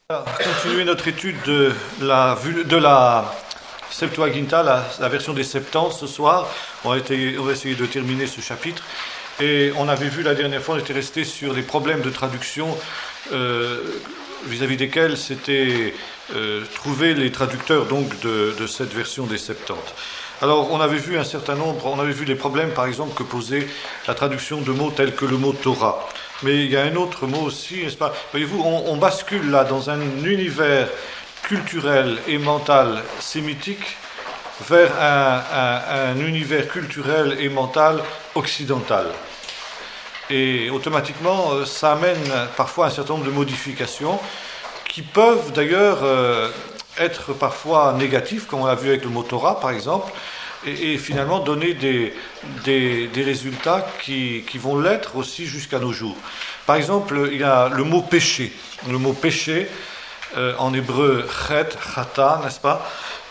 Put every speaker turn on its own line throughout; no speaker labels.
On va continuer notre étude de la Septuaginta, la version des Septante ce soir. On va essayer de terminer ce chapitre. Et on avait vu la dernière fois, on était resté sur les problèmes de traduction vis-à-vis desquels s'étaient trouvés les traducteurs donc de cette version des Septante. Alors on avait vu un certain nombre, on avait vu les problèmes par exemple que posait la traduction de mots tels que le mot Torah. Mais il y a un autre mot aussi, n'est-ce pas? Voyez-vous, on bascule là dans un univers culturel et mental sémitique vers un univers culturel et mental occidental. Et automatiquement, ça amène parfois un certain nombre de modifications qui peuvent d'ailleurs être parfois négatives, comme on l'a vu avec le mot Torah par exemple, et finalement donner des résultats qui vont l'être aussi jusqu'à nos jours. Par exemple, il y a le mot péché. Le mot péché, en hébreu chet, chata, n'est-ce pas?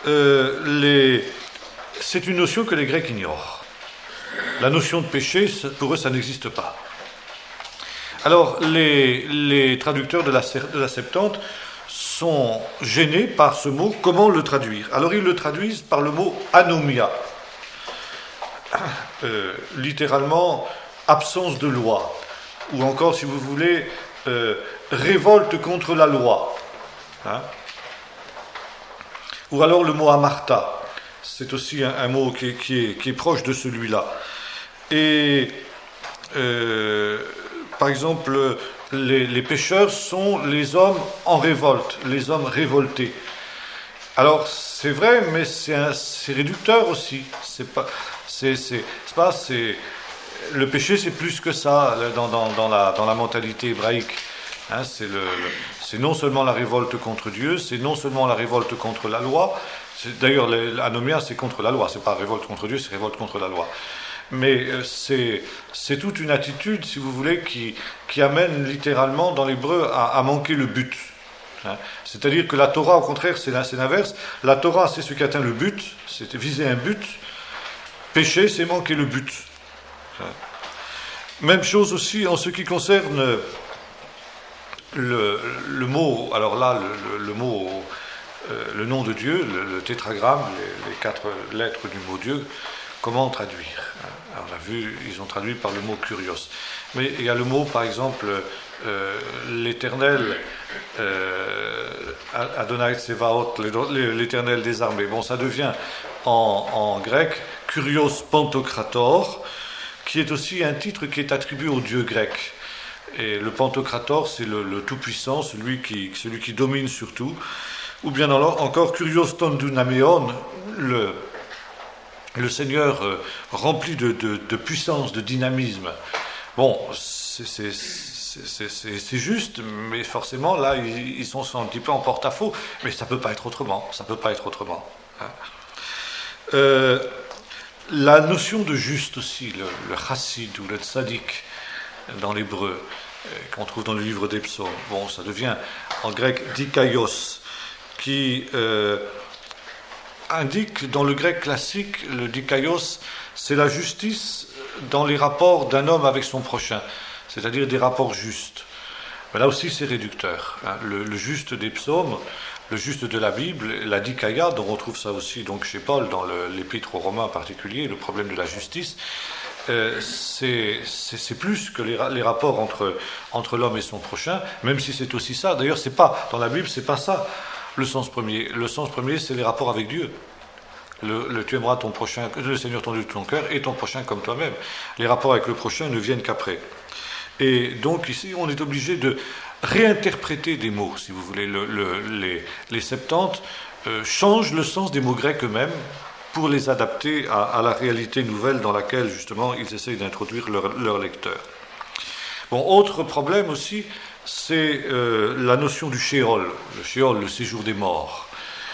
C'est une notion que les Grecs ignorent. La notion de péché, pour eux, ça n'existe pas. Alors, les traducteurs de la Septante sont gênés par ce mot. Comment le traduire? Alors, ils le traduisent par le mot anomia. Littéralement, absence de loi. Ou encore, si vous voulez, révolte contre la loi. Hein? Ou alors le mot amarta. C'est aussi un mot qui est proche de celui-là. Et par exemple, les pécheurs sont les hommes en révolte, les hommes révoltés. Alors c'est vrai, mais c'est réducteur aussi. Le péché, c'est plus que ça dans la mentalité hébraïque. Hein, c'est non seulement la révolte contre Dieu, c'est non seulement la révolte contre la loi. D'ailleurs, l'anomia, c'est contre la loi. C'est pas révolte contre Dieu, c'est révolte contre la loi. Mais c'est toute une attitude, si vous voulez, qui amène littéralement dans l'hébreu à manquer le but. Hein. C'est-à-dire que la Torah, au contraire, c'est l'inverse. La Torah, c'est ce qui atteint le but, c'est viser un but. Péché, c'est manquer le but. Hein. Même chose aussi en ce qui concerne le mot. Alors là, le mot, le nom de Dieu, le tétragramme, les 4 lettres du mot Dieu. Comment traduire? Alors, on a vu, ils ont traduit par le mot kurios. Mais il y a le mot, par exemple, l'éternel, Adonai Tsevaot, l'éternel des armées. Bon, ça devient en grec kurios pantokrator, qui est aussi un titre qui est attribué au dieu grec. Et le pantokrator, c'est le tout-puissant, celui qui domine sur tout. Ou bien encore kurios tondunameon, le Seigneur rempli de puissance, de dynamisme. Bon, c'est juste, mais forcément, là, ils sont un petit peu en porte-à-faux. Mais ça ne peut pas être autrement. Ça peut pas être autrement. Hein. La notion de juste aussi, le chassid ou le tzaddik dans l'hébreu, qu'on trouve dans le livre des psaumes. Bon, ça devient en grec dikaios, qui indique dans le grec classique, le dikaios, c'est la justice dans les rapports d'un homme avec son prochain, c'est-à-dire des rapports justes. Mais là aussi c'est réducteur. Hein. Le juste des psaumes, le juste de la Bible, la dikaïa, dont on retrouve ça aussi donc chez Paul dans l'épître aux Romains en particulier, le problème de la justice, c'est plus que les rapports entre l'homme et son prochain, même si c'est aussi ça. D'ailleurs, c'est pas dans la Bible, c'est pas ça. Le sens premier, c'est les rapports avec Dieu. Tu aimeras ton prochain, le Seigneur ton Dieu de ton cœur et ton prochain comme toi-même. Les rapports avec le prochain ne viennent qu'après. Et donc ici, on est obligé de réinterpréter des mots, si vous voulez. Les Septantes changent le sens des mots grecs eux-mêmes pour les adapter à la réalité nouvelle dans laquelle, justement, ils essayent d'introduire leur lecteur. Bon, autre problème aussi, c'est la notion du Sheol, le séjour des morts.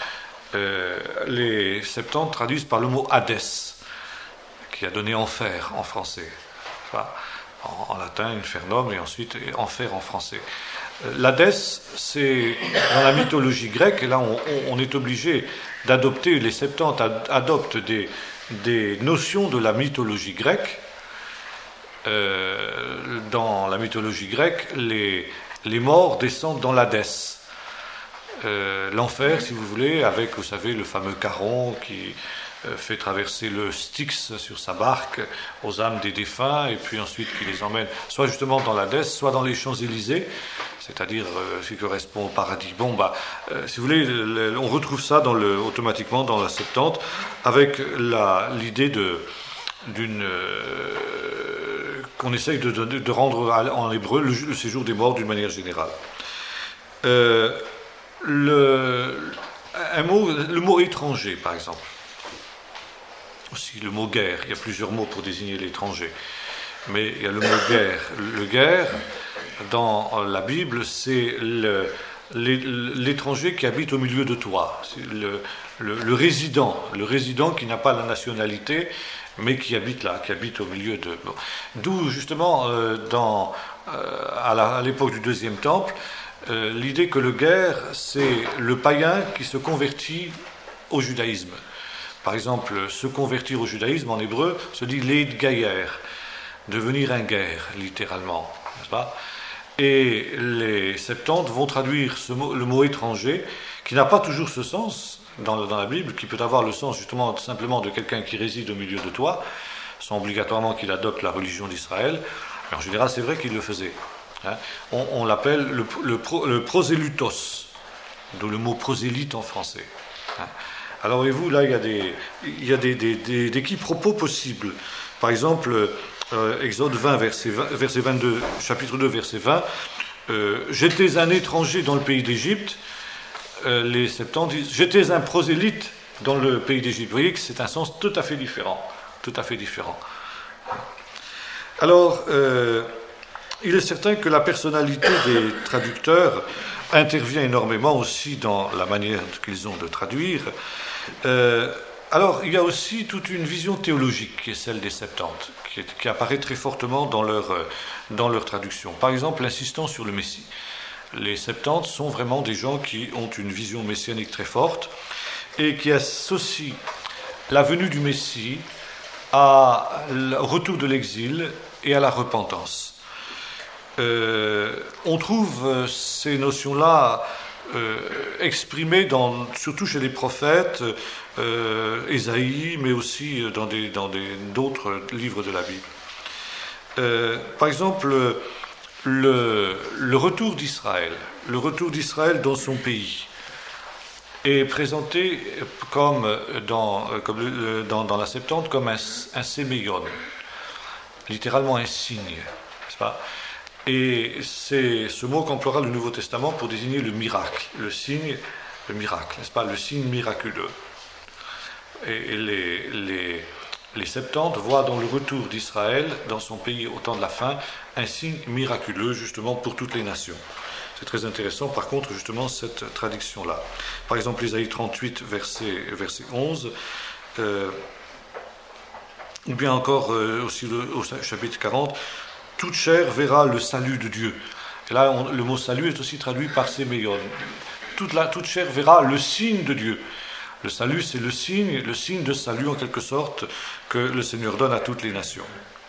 Les Septantes traduisent par le mot Hadès, qui a donné enfer en français. Enfin, en latin, infernum, et ensuite enfer en français. L'Hadès, c'est dans la mythologie grecque, et là on est obligé d'adopter, les Septantes adoptent des notions de la mythologie grecque. Dans la mythologie grecque, les morts descendent dans l'Hadès. l'enfer, si vous voulez, avec, vous savez, le fameux Charon qui fait traverser le Styx sur sa barque aux âmes des défunts, et puis ensuite qui les emmène soit justement dans l'Hadès, soit dans les Champs-Élysées, c'est-à-dire ce qui correspond au paradis. Bon, si vous voulez, on retrouve ça automatiquement dans la Septante, avec l'idée qu'on essaye de rendre en hébreu le séjour des morts d'une manière générale. Le mot étranger, par exemple. Aussi le mot guerre, il y a plusieurs mots pour désigner l'étranger. Mais il y a le mot guerre. Le guerre, dans la Bible, c'est l'étranger qui habite au milieu de toi. C'est le résident qui n'a pas la nationalité, mais qui habite là, qui habite au milieu de... Bon. D'où, justement, à l'époque du Deuxième Temple, l'idée que le guerre, c'est le païen qui se convertit au judaïsme. Par exemple, se convertir au judaïsme, en hébreu, se dit leid gayer, devenir un guerre, littéralement, n'est-ce pas ? Et les Septantes vont traduire le mot étranger, qui n'a pas toujours ce sens dans la Bible, qui peut avoir le sens justement simplement de quelqu'un qui réside au milieu de toi, sans obligatoirement qu'il adopte la religion d'Israël. Mais en général, c'est vrai qu'il le faisait. Hein. On l'appelle le prosélytos, d'où le mot prosélyte en français. Hein. Alors, voyez-vous, là, il y a des quiproquos possibles. Par exemple, Exode 20, verset 22, chapitre 2, verset 20, j'étais un étranger dans le pays d'Égypte. Les Septantes disent, j'étais un prosélyte dans le pays d'Égypte. Vous voyez que c'est un sens tout à fait différent. Tout à fait différent. Alors, il est certain que la personnalité des traducteurs intervient énormément aussi dans la manière qu'ils ont de traduire. Alors, il y a aussi toute une vision théologique qui est celle des Septantes, qui apparaît très fortement dans leur traduction. Par exemple, l'insistance sur le Messie. Les Septantes sont vraiment des gens qui ont une vision messianique très forte et qui associent la venue du Messie au retour de l'exil et à la repentance. On trouve ces notions-là exprimées surtout chez les prophètes, Ésaïe, mais aussi dans d'autres livres de la Bible. Par exemple, le retour d'Israël dans son pays est présenté comme dans la Septante comme un séméion, littéralement un signe, n'est-ce pas ? Et c'est ce mot qu'emploiera le Nouveau Testament pour désigner le miracle, le signe, le miracle, n'est-ce pas ? Le signe miraculeux. Et les Septantes voient dans le retour d'Israël, dans son pays au temps de la fin, un signe miraculeux, justement, pour toutes les nations. C'est très intéressant, par contre, justement, cette traduction-là. Par exemple, Ésaïe 38, verset 11, ou bien encore aussi au chapitre 40, « Toute chair verra le salut de Dieu ». Et là, le mot « salut » est aussi traduit par « séméion ». Toute chair verra le signe de Dieu. Le salut, c'est le signe de salut, en quelque sorte, que le Seigneur donne à toutes les nations.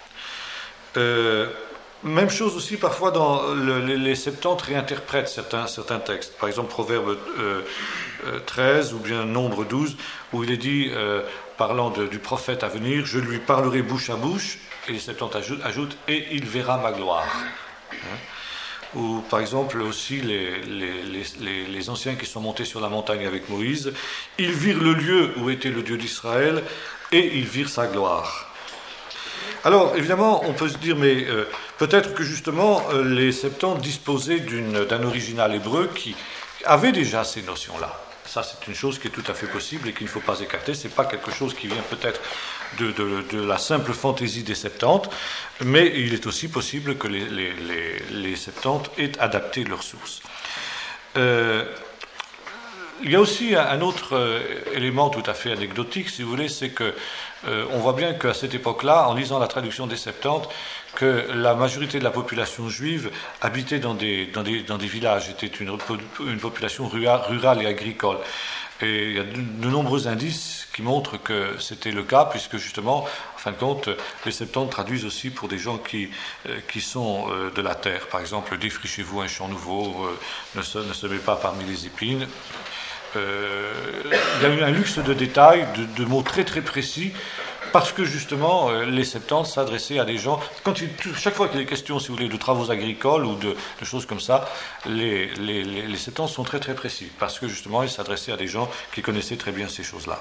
Même chose aussi, parfois, dans les Septantes réinterprètent certains textes. Par exemple, Proverbe 13 ou bien Nombre 12, où il est dit, parlant du prophète à venir, « Je lui parlerai bouche à bouche », et les Septantes ajoutent « Et il verra ma gloire ». Ou par exemple aussi les anciens qui sont montés sur la montagne avec Moïse, ils virent le lieu où était le Dieu d'Israël et ils virent sa gloire. Alors évidemment on peut se dire mais peut-être que justement les Septantes disposaient d'un original hébreu qui avait déjà ces notions-là. Ça c'est une chose qui est tout à fait possible et qu'il ne faut pas écarter, c'est pas quelque chose qui vient peut-être de la simple fantaisie des Septantes, mais il est aussi possible que les Septantes aient adapté leurs sources. Il y a aussi un autre élément tout à fait anecdotique, si vous voulez, c'est que on voit bien qu'à cette époque-là, en lisant la traduction des Septantes, que la majorité de la population juive habitait dans des villages, était une population rurale et agricole. Et il y a de nombreux indices qui montrent que c'était le cas, puisque justement, en fin de compte, les Septante traduisent aussi pour des gens qui sont de la terre. Par exemple, défrichez-vous un champ nouveau, ne semez pas parmi les épines. Il y a eu un luxe de détails, de mots très très précis, parce que justement les Septante s'adressaient à des gens, chaque fois qu'il y a des questions, si vous voulez, de travaux agricoles ou de choses comme ça, les Septante sont très très précis, parce que justement ils s'adressaient à des gens qui connaissaient très bien ces choses-là.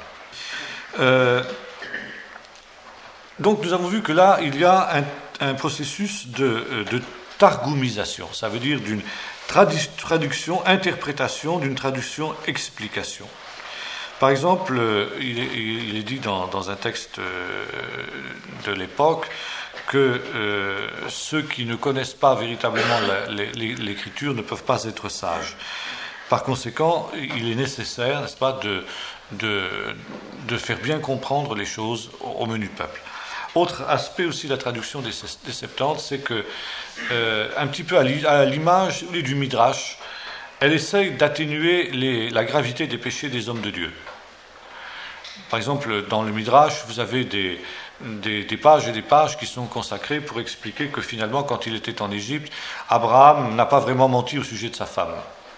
Donc nous avons vu que là il y a un processus de targoumisation, ça veut dire d'une traduction, interprétation, d'une traduction, explication. Par exemple, il est dit dans un texte de l'époque que ceux qui ne connaissent pas véritablement l'écriture ne peuvent pas être sages. Par conséquent, il est nécessaire, n'est-ce pas, de faire bien comprendre les choses au menu peuple. Autre aspect aussi de la traduction des Septante, c'est que, un petit peu à l'image du Midrash, elle essaye d'atténuer la gravité des péchés des hommes de Dieu. Par exemple, dans le Midrash, vous avez des pages et des pages qui sont consacrées pour expliquer que finalement, quand il était en Égypte, Abraham n'a pas vraiment menti au sujet de sa femme.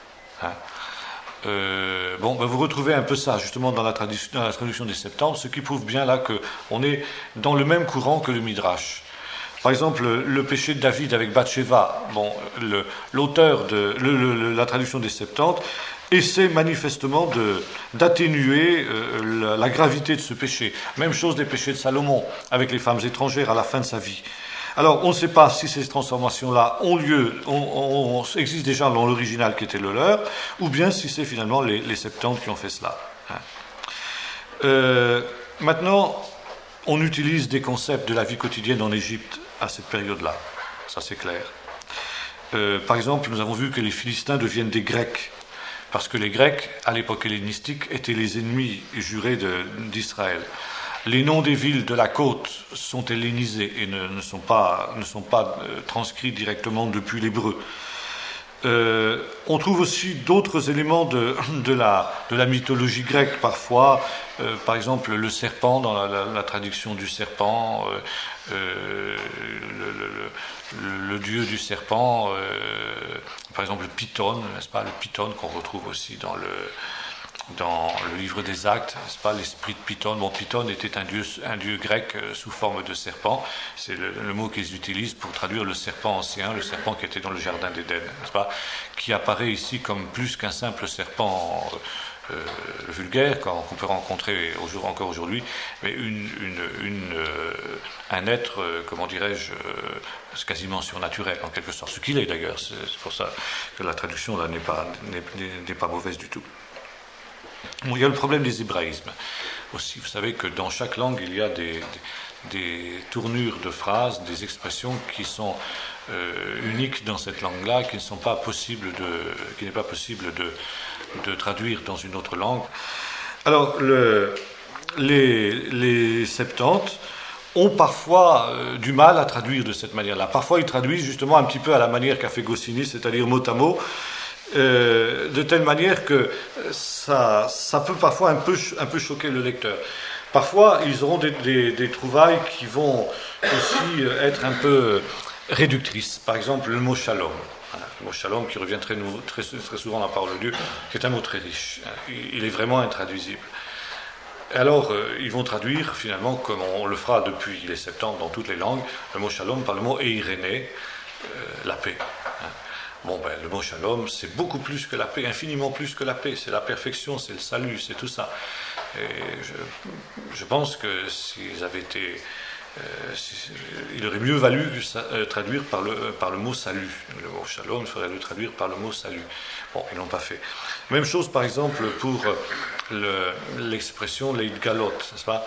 Vous retrouvez un peu ça justement dans la traduction des Septante, ce qui prouve bien là qu'on est dans le même courant que le Midrash. Par exemple, le péché de David avec Bathsheba, l'auteur de la traduction des Septante essaie manifestement d'atténuer la gravité de ce péché. Même chose des péchés de Salomon avec les femmes étrangères à la fin de sa vie. Alors, on ne sait pas si ces transformations-là ont lieu, existent déjà dans l'original qui était le leur, ou bien si c'est finalement les Septante qui ont fait cela. Maintenant, on utilise des concepts de la vie quotidienne en Égypte à cette période-là. Ça, c'est clair. Par exemple, nous avons vu que les Philistins deviennent des Grecs, parce que les Grecs, à l'époque hellénistique, étaient les ennemis jurés d'Israël. Les noms des villes de la côte sont hellénisés et ne sont pas transcrits directement depuis l'hébreu. On trouve aussi d'autres éléments de la mythologie grecque parfois, par exemple le serpent dans la traduction du serpent, le dieu du serpent, par exemple le Python, n'est-ce pas, le Python qu'on retrouve aussi dans le livre des Actes, n'est-ce pas, l'esprit de Python. Bon, Python était un dieu grec sous forme de serpent. C'est le mot qu'ils utilisent pour traduire le serpent ancien, le serpent qui était dans le jardin d'Éden, n'est-ce pas, qui apparaît ici comme plus qu'un simple serpent vulgaire qu'on peut rencontrer encore aujourd'hui, mais un être, comment dirais-je, quasiment surnaturel en quelque sorte. Ce qu'il est d'ailleurs. C'est pour ça que la traduction là n'est pas mauvaise du tout. Bon, il y a le problème des hébraïsmes aussi. Vous savez que dans chaque langue, il y a des tournures de phrases, des expressions qui sont uniques dans cette langue-là, qui n'est pas possible de traduire dans une autre langue. Alors, les Septante ont parfois du mal à traduire de cette manière-là. Parfois, ils traduisent justement un petit peu à la manière qu'a fait Goscinny, c'est-à-dire mot à mot, de telle manière que ça peut parfois un peu choquer le lecteur. Parfois, ils auront des trouvailles qui vont aussi être un peu réductrices. Par exemple, le mot shalom. Le mot shalom qui revient très souvent dans la parole de Dieu, qui est un mot très riche. Il est vraiment intraduisible. Alors, ils vont traduire finalement, comme on le fera depuis les Septante dans toutes les langues, le mot shalom par le mot eiréné, la paix. Le mot shalom, c'est beaucoup plus que la paix, infiniment plus que la paix. C'est la perfection, c'est le salut, c'est tout ça. Et je pense que s'ils avaient été... il aurait mieux valu traduire par le mot salut. Le mot shalom, il faudrait le traduire par le mot salut. Bon, ils ne l'ont pas fait. Même chose, par exemple, pour l'expression leitgalot, n'est-ce pas,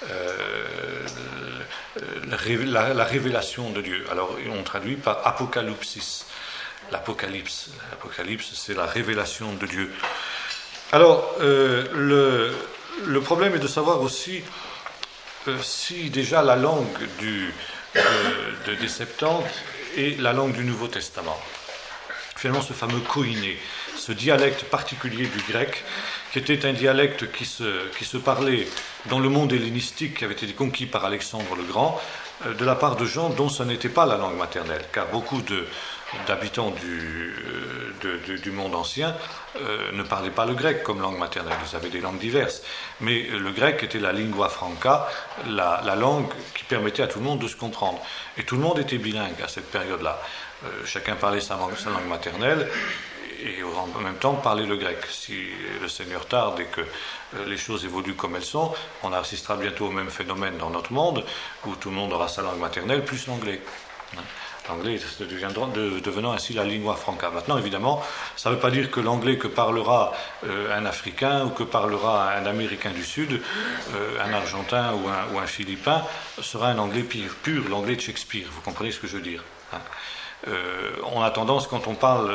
la révélation de Dieu. Alors, on traduit par apocalypsis. L'Apocalypse, c'est la révélation de Dieu. Alors, le problème est de savoir aussi si déjà la langue des Septante est la langue du Nouveau Testament. Finalement, ce fameux koiné, ce dialecte particulier du grec qui était un dialecte qui se parlait dans le monde hellénistique qui avait été conquis par Alexandre le Grand, de la part de gens dont ce n'était pas la langue maternelle, car beaucoup d'habitants du monde ancien ne parlaient pas le grec comme langue maternelle, ils avaient des langues diverses. Mais le grec était la lingua franca, la langue qui permettait à tout le monde de se comprendre. Et tout le monde était bilingue à cette période-là. Chacun parlait sa langue maternelle et en même temps parlait le grec. Si le Seigneur tarde et que les choses évoluent comme elles sont, on assistera bientôt au même phénomène dans notre monde, où tout le monde aura sa langue maternelle plus l'anglais. L'anglais devenant ainsi la lingua franca. Maintenant, évidemment, ça ne veut pas dire que l'anglais que parlera un Africain ou que parlera un Américain du Sud, un Argentin ou un Philippin, sera un anglais pur, l'anglais de Shakespeare. Vous comprenez ce que je veux dire, hein? On a tendance, quand on parle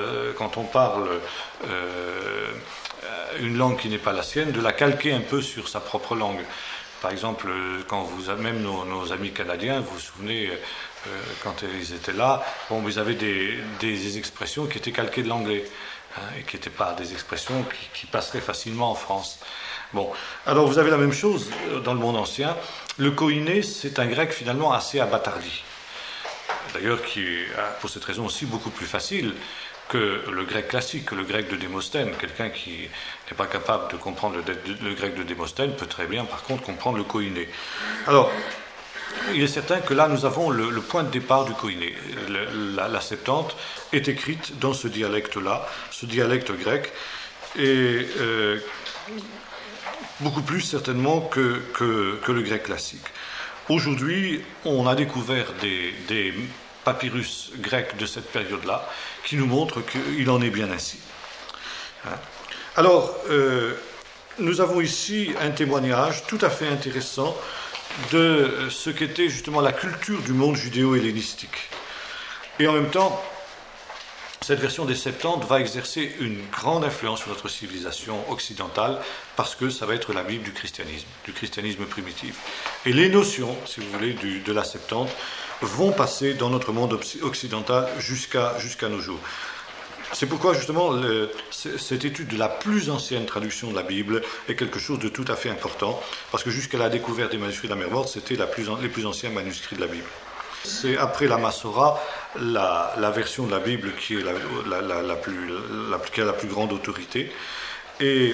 une langue qui n'est pas la sienne, de la calquer un peu sur sa propre langue. Par exemple, même nos amis canadiens, vous vous souvenez, quand ils étaient là, ils avaient des expressions qui étaient calquées de l'anglais, hein, et qui n'étaient pas des expressions qui passeraient facilement en France. Bon, alors vous avez la même chose dans le monde ancien. Le koiné, c'est un grec finalement assez abattardi. D'ailleurs, qui est pour cette raison aussi beaucoup plus facile que le grec classique, que le grec de Démosthène. Quelqu'un qui n'est pas capable de comprendre le grec de Démosthène peut très bien, par contre, comprendre le koiné. Alors, il est certain que là, nous avons le point de départ du koiné. La Septante est écrite dans ce dialecte-là, ce dialecte grec, et beaucoup plus certainement que le grec classique. Aujourd'hui, on a découvert des papyrus grecs de cette période-là qui nous montrent qu'il en est bien ainsi. Alors, nous avons ici un témoignage tout à fait intéressant de ce qu'était justement la culture du monde judéo-hellénistique. Et en même temps, cette version des Septantes va exercer une grande influence sur notre civilisation occidentale parce que ça va être la Bible du christianisme primitif. Et les notions, si vous voulez, de la Septante vont passer dans notre monde occidental jusqu'à nos jours. C'est pourquoi justement cette étude de la plus ancienne traduction de la Bible est quelque chose de tout à fait important, parce que jusqu'à la découverte des manuscrits de la Mer Morte, c'était les plus anciens manuscrits de la Bible. C'est après la Massora, la version de la Bible qui est qui a la plus grande autorité. Et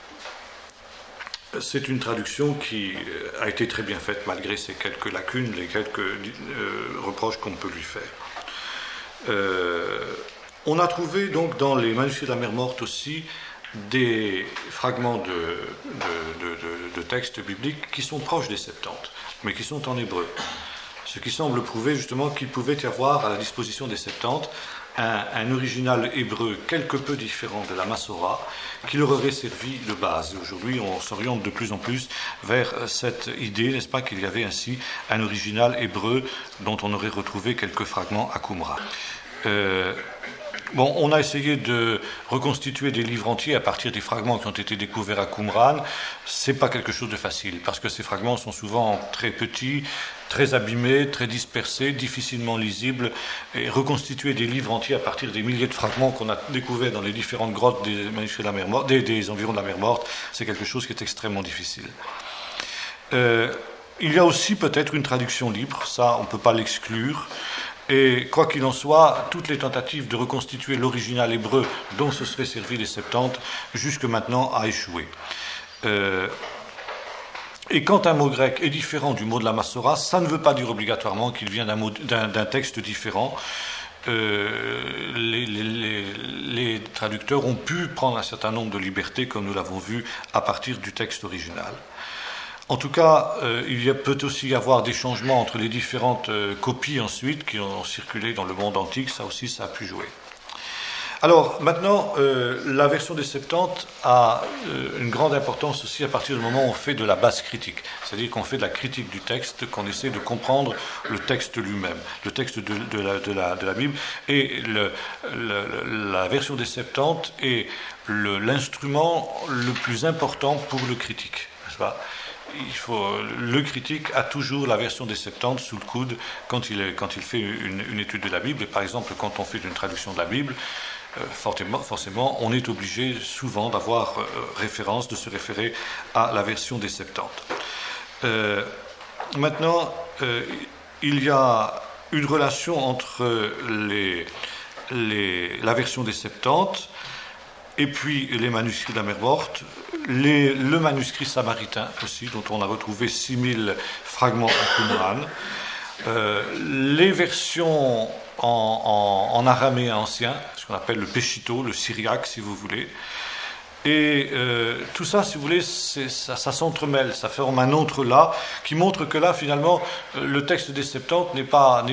c'est une traduction qui a été très bien faite, malgré ses quelques lacunes, les quelques reproches qu'on peut lui faire. On a trouvé donc dans les manuscrits de la Mer Morte aussi des fragments de textes bibliques qui sont proches des Septantes, mais qui sont en hébreu. Ce qui semble prouver justement qu'il pouvait y avoir à la disposition des Septantes un original hébreu quelque peu différent de la Massora qui leur aurait servi de base. Aujourd'hui, on s'oriente de plus en plus vers cette idée, n'est-ce pas, qu'il y avait ainsi un original hébreu dont on aurait retrouvé quelques fragments à Qumran. On a essayé de reconstituer des livres entiers à partir des fragments qui ont été découverts à Qumran. C'est pas quelque chose de facile, parce que ces fragments sont souvent très petits, très abîmés, très dispersés, difficilement lisibles, et reconstituer des livres entiers à partir des milliers de fragments qu'on a découverts dans les différentes grottes des manuscrits de la Mer Morte, des environs de la Mer Morte, c'est quelque chose qui est extrêmement difficile. Il y a aussi peut-être une traduction libre, ça on ne peut pas l'exclure. Et quoi qu'il en soit, toutes les tentatives de reconstituer l'original hébreu dont se seraient servis les Septantes jusque maintenant a échoué. Et quand un mot grec est différent du mot de la Massora, ça ne veut pas dire obligatoirement qu'il vient d'un texte différent. Les traducteurs ont pu prendre un certain nombre de libertés, comme nous l'avons vu, à partir du texte original. En tout cas, peut aussi y avoir des changements entre les différentes copies ensuite qui ont circulé dans le monde antique, ça aussi ça a pu jouer. Alors maintenant, la version des Septantes a une grande importance aussi à partir du moment où on fait de la base critique, c'est-à-dire qu'on fait de la critique du texte, qu'on essaie de comprendre le texte lui-même, le texte de la Bible, et la version des Septantes est l'instrument le plus important pour le critique, n'est-ce pas ? Le critique a toujours la version des Septantes sous le coude quand il fait une étude de la Bible. Et par exemple, quand on fait une traduction de la Bible, forcément, on est obligé souvent d'avoir référence, de se référer à la version des Septante. Maintenant, il y a une relation entre la version des Septante et puis les manuscrits de la Mer Morte, le manuscrit samaritain aussi, dont on a retrouvé 6000 fragments en Qumran, les versions en araméen ancien, ce qu'on appelle le péchito, le syriaque si vous voulez. Et tout ça, si vous voulez, ça s'entremêle, ça forme un entrelac qui montre que là, finalement, le texte des Septante n'est pas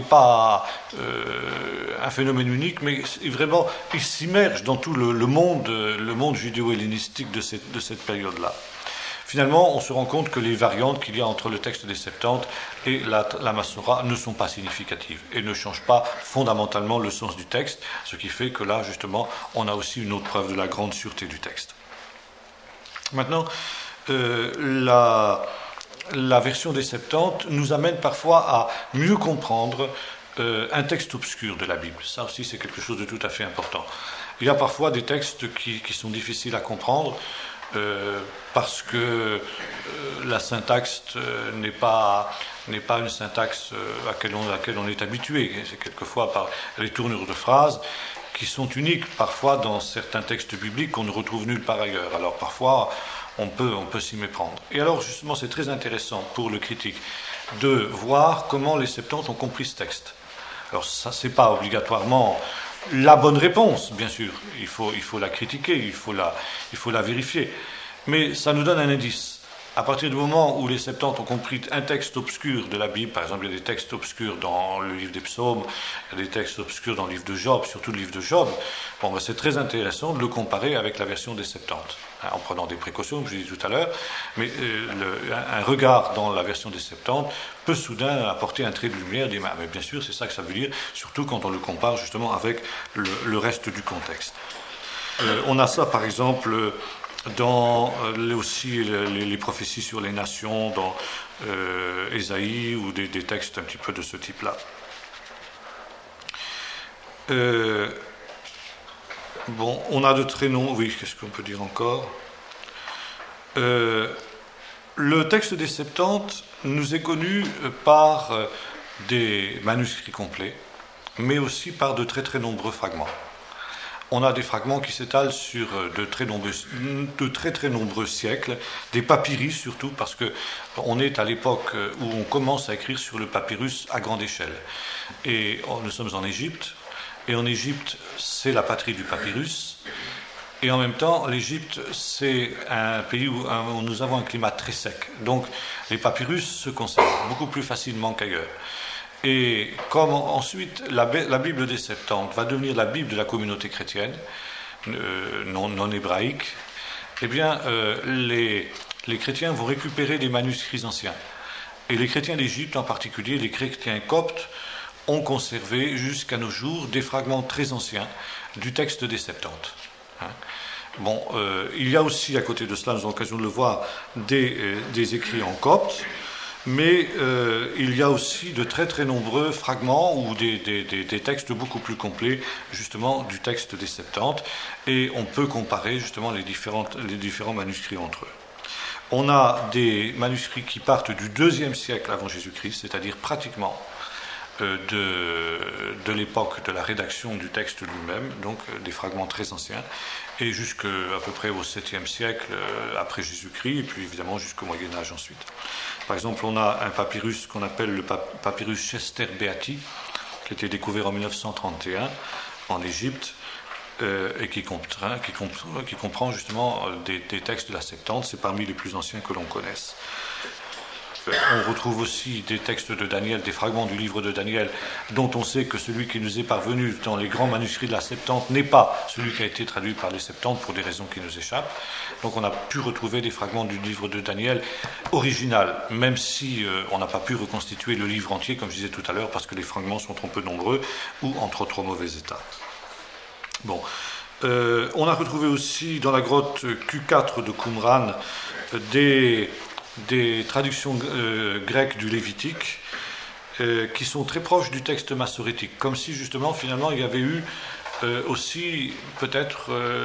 un phénomène unique, mais vraiment, il s'immerge dans tout le monde judéo-hellénistique de cette période-là. Finalement, on se rend compte que les variantes qu'il y a entre le texte des Septante et la Massora ne sont pas significatives et ne changent pas fondamentalement le sens du texte, ce qui fait que là, justement, on a aussi une autre preuve de la grande sûreté du texte. Maintenant, la version des Septante nous amène parfois à mieux comprendre un texte obscur de la Bible. Ça aussi, c'est quelque chose de tout à fait important. Il y a parfois des textes qui sont difficiles à comprendre, parce que la syntaxe n'est pas une syntaxe à laquelle on est habitué. C'est quelquefois par les tournures de phrases qui sont uniques parfois dans certains textes bibliques qu'on ne retrouve nulle part ailleurs. Alors parfois on peut s'y méprendre. Et alors justement c'est très intéressant pour le critique de voir comment les Septante ont compris ce texte. Alors ça c'est pas obligatoirement la bonne réponse, bien sûr, il faut la critiquer, il faut la vérifier. Mais ça nous donne un indice. À partir du moment où les Septante ont compris un texte obscur de la Bible, par exemple, il y a des textes obscurs dans le livre des Psaumes, il y a des textes obscurs dans le livre de Job, surtout le livre de Job, c'est très intéressant de le comparer avec la version des Septante, en prenant des précautions, comme je l'ai dit tout à l'heure, mais un regard dans la version des Septante peut soudain apporter un trait de lumière, dire, mais bien sûr, c'est ça que ça veut dire, surtout quand on le compare justement avec le reste du contexte. On a ça, par exemple, dans aussi les prophéties sur les nations, dans Ésaïe ou des textes un petit peu de ce type-là. On a de très nombreux... Oui, qu'est-ce qu'on peut dire encore ? Le texte des Septante nous est connu par des manuscrits complets, mais aussi par de très très nombreux fragments. On a des fragments qui s'étalent sur de très très nombreux siècles, des papyrus surtout, parce qu'on est à l'époque où on commence à écrire sur le papyrus à grande échelle. Et nous sommes en Égypte, et en Égypte, c'est la patrie du papyrus, et en même temps, l'Égypte, c'est un pays où nous avons un climat très sec. Donc, les papyrus se conservent beaucoup plus facilement qu'ailleurs. Et comme ensuite la Bible des Septante va devenir la Bible de la communauté chrétienne, non hébraïque, eh bien les chrétiens vont récupérer des manuscrits anciens. Et les chrétiens d'Égypte, en particulier les chrétiens coptes, ont conservé jusqu'à nos jours des fragments très anciens du texte des Septante. Il y a aussi, à côté de cela, nous avons l'occasion de le voir, des écrits en copte, mais il y a aussi de très très nombreux fragments ou des textes beaucoup plus complets justement du texte des Septante, et on peut comparer justement les différents manuscrits entre eux. On a des manuscrits qui partent du IIe siècle avant Jésus-Christ, c'est-à-dire pratiquement de l'époque de la rédaction du texte lui-même, donc des fragments très anciens, et jusqu'à peu près au 7e siècle après Jésus-Christ, et puis évidemment jusqu'au Moyen-Âge ensuite. Par exemple, on a un papyrus qu'on appelle le papyrus Chester Beatty, qui a été découvert en 1931 en Égypte, et qui comprend justement des textes de la Septante. C'est parmi les plus anciens que l'on connaisse. On retrouve aussi des textes de Daniel, des fragments du livre de Daniel, dont on sait que celui qui nous est parvenu dans les grands manuscrits de la Septante n'est pas celui qui a été traduit par les Septantes pour des raisons qui nous échappent. Donc on a pu retrouver des fragments du livre de Daniel original, même si on n'a pas pu reconstituer le livre entier, comme je disais tout à l'heure, parce que les fragments sont trop peu nombreux ou en trop mauvais état. On a retrouvé aussi dans la grotte Q4 de Qumran des traductions grecques du Lévitique qui sont très proches du texte massorétique, comme si justement finalement il y avait eu aussi peut-être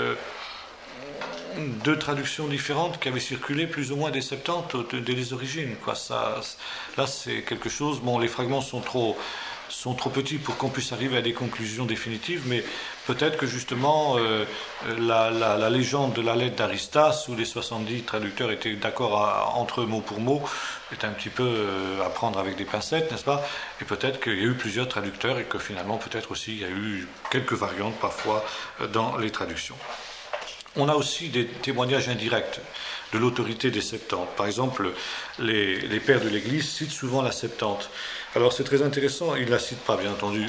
2 traductions différentes qui avaient circulé plus ou moins des 70 dès les origines. Là, c'est quelque chose. Bon, les fragments sont trop petits pour qu'on puisse arriver à des conclusions définitives, mais peut-être que justement la légende de la lettre d'Aristas, où les 70 traducteurs étaient d'accord entre eux mot pour mot, est un petit peu à prendre avec des pincettes, n'est-ce pas? Et peut-être qu'il y a eu plusieurs traducteurs et que finalement peut-être aussi il y a eu quelques variantes parfois dans les traductions. On a aussi des témoignages indirects de l'autorité des Septante. Par exemple, les pères de l'Église citent souvent la Septante. Alors c'est très intéressant, ils ne la citent pas bien entendu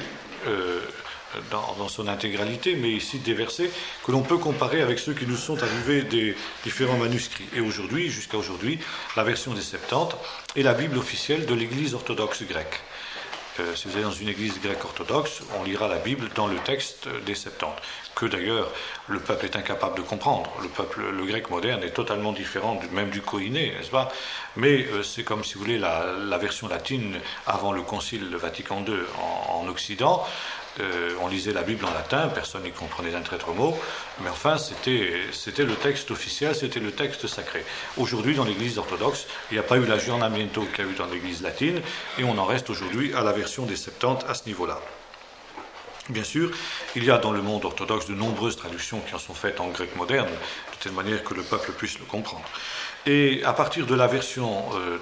dans son intégralité, mais ils citent des versets que l'on peut comparer avec ceux qui nous sont arrivés des différents manuscrits. Et aujourd'hui, jusqu'à aujourd'hui, la version des Septante est la Bible officielle de l'Église orthodoxe grecque. Si vous allez dans une église grecque orthodoxe, on lira la Bible dans le texte des Septante, que d'ailleurs le peuple est incapable de comprendre. Le grec moderne est totalement différent même du koiné, n'est-ce pas? Mais c'est comme, si vous voulez, la version latine avant le concile Vatican II en Occident. On lisait la Bible en latin, personne n'y comprenait d'un traître mot, mais enfin c'était le texte officiel, c'était le texte sacré. Aujourd'hui, dans l'Église orthodoxe, il n'y a pas eu l'aggiornamento qu'il y a eu dans l'Église latine, et on en reste aujourd'hui à la version des Septante à ce niveau-là. Bien sûr, il y a dans le monde orthodoxe de nombreuses traductions qui en sont faites en grec moderne, de telle manière que le peuple puisse le comprendre. Et à partir de la version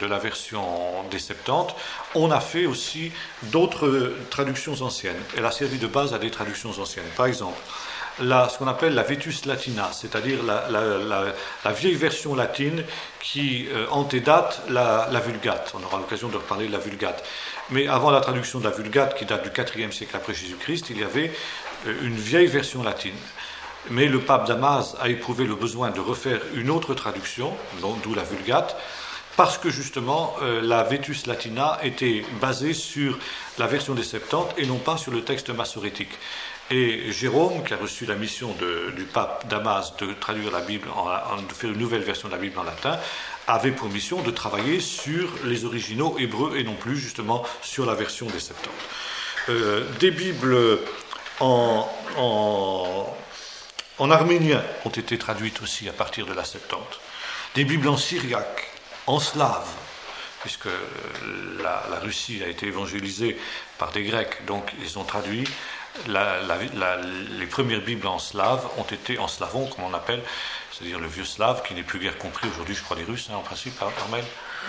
des Septante, on a fait aussi d'autres traductions anciennes. Elle a servi de base à des traductions anciennes. Par exemple, ce qu'on appelle la Vetus Latina, c'est-à-dire la vieille version latine qui antédate la Vulgate. On aura l'occasion de reparler de la Vulgate. Mais avant la traduction de la Vulgate, qui date du IVe siècle après Jésus-Christ, il y avait une vieille version latine. Mais le pape Damas a éprouvé le besoin de refaire une autre traduction, d'où la Vulgate, parce que justement la Vetus Latina était basée sur la version des Septante et non pas sur le texte massorétique. Et Jérôme, qui a reçu la mission du pape Damas de traduire la Bible, de faire une nouvelle version de la Bible en latin, avait pour mission de travailler sur les originaux hébreux et non plus justement sur la version des Septante. Des Bibles en arménien ont été traduites aussi à partir de la Septante. Des Bibles en syriaque, en slave, puisque la Russie a été évangélisée par des Grecs, donc ils ont traduit. Les premières Bibles en slave ont été en slavon, comme on appelle, c'est-à-dire le vieux slave, qui n'est plus guère compris aujourd'hui, je crois, des Russes, en principe, Armel,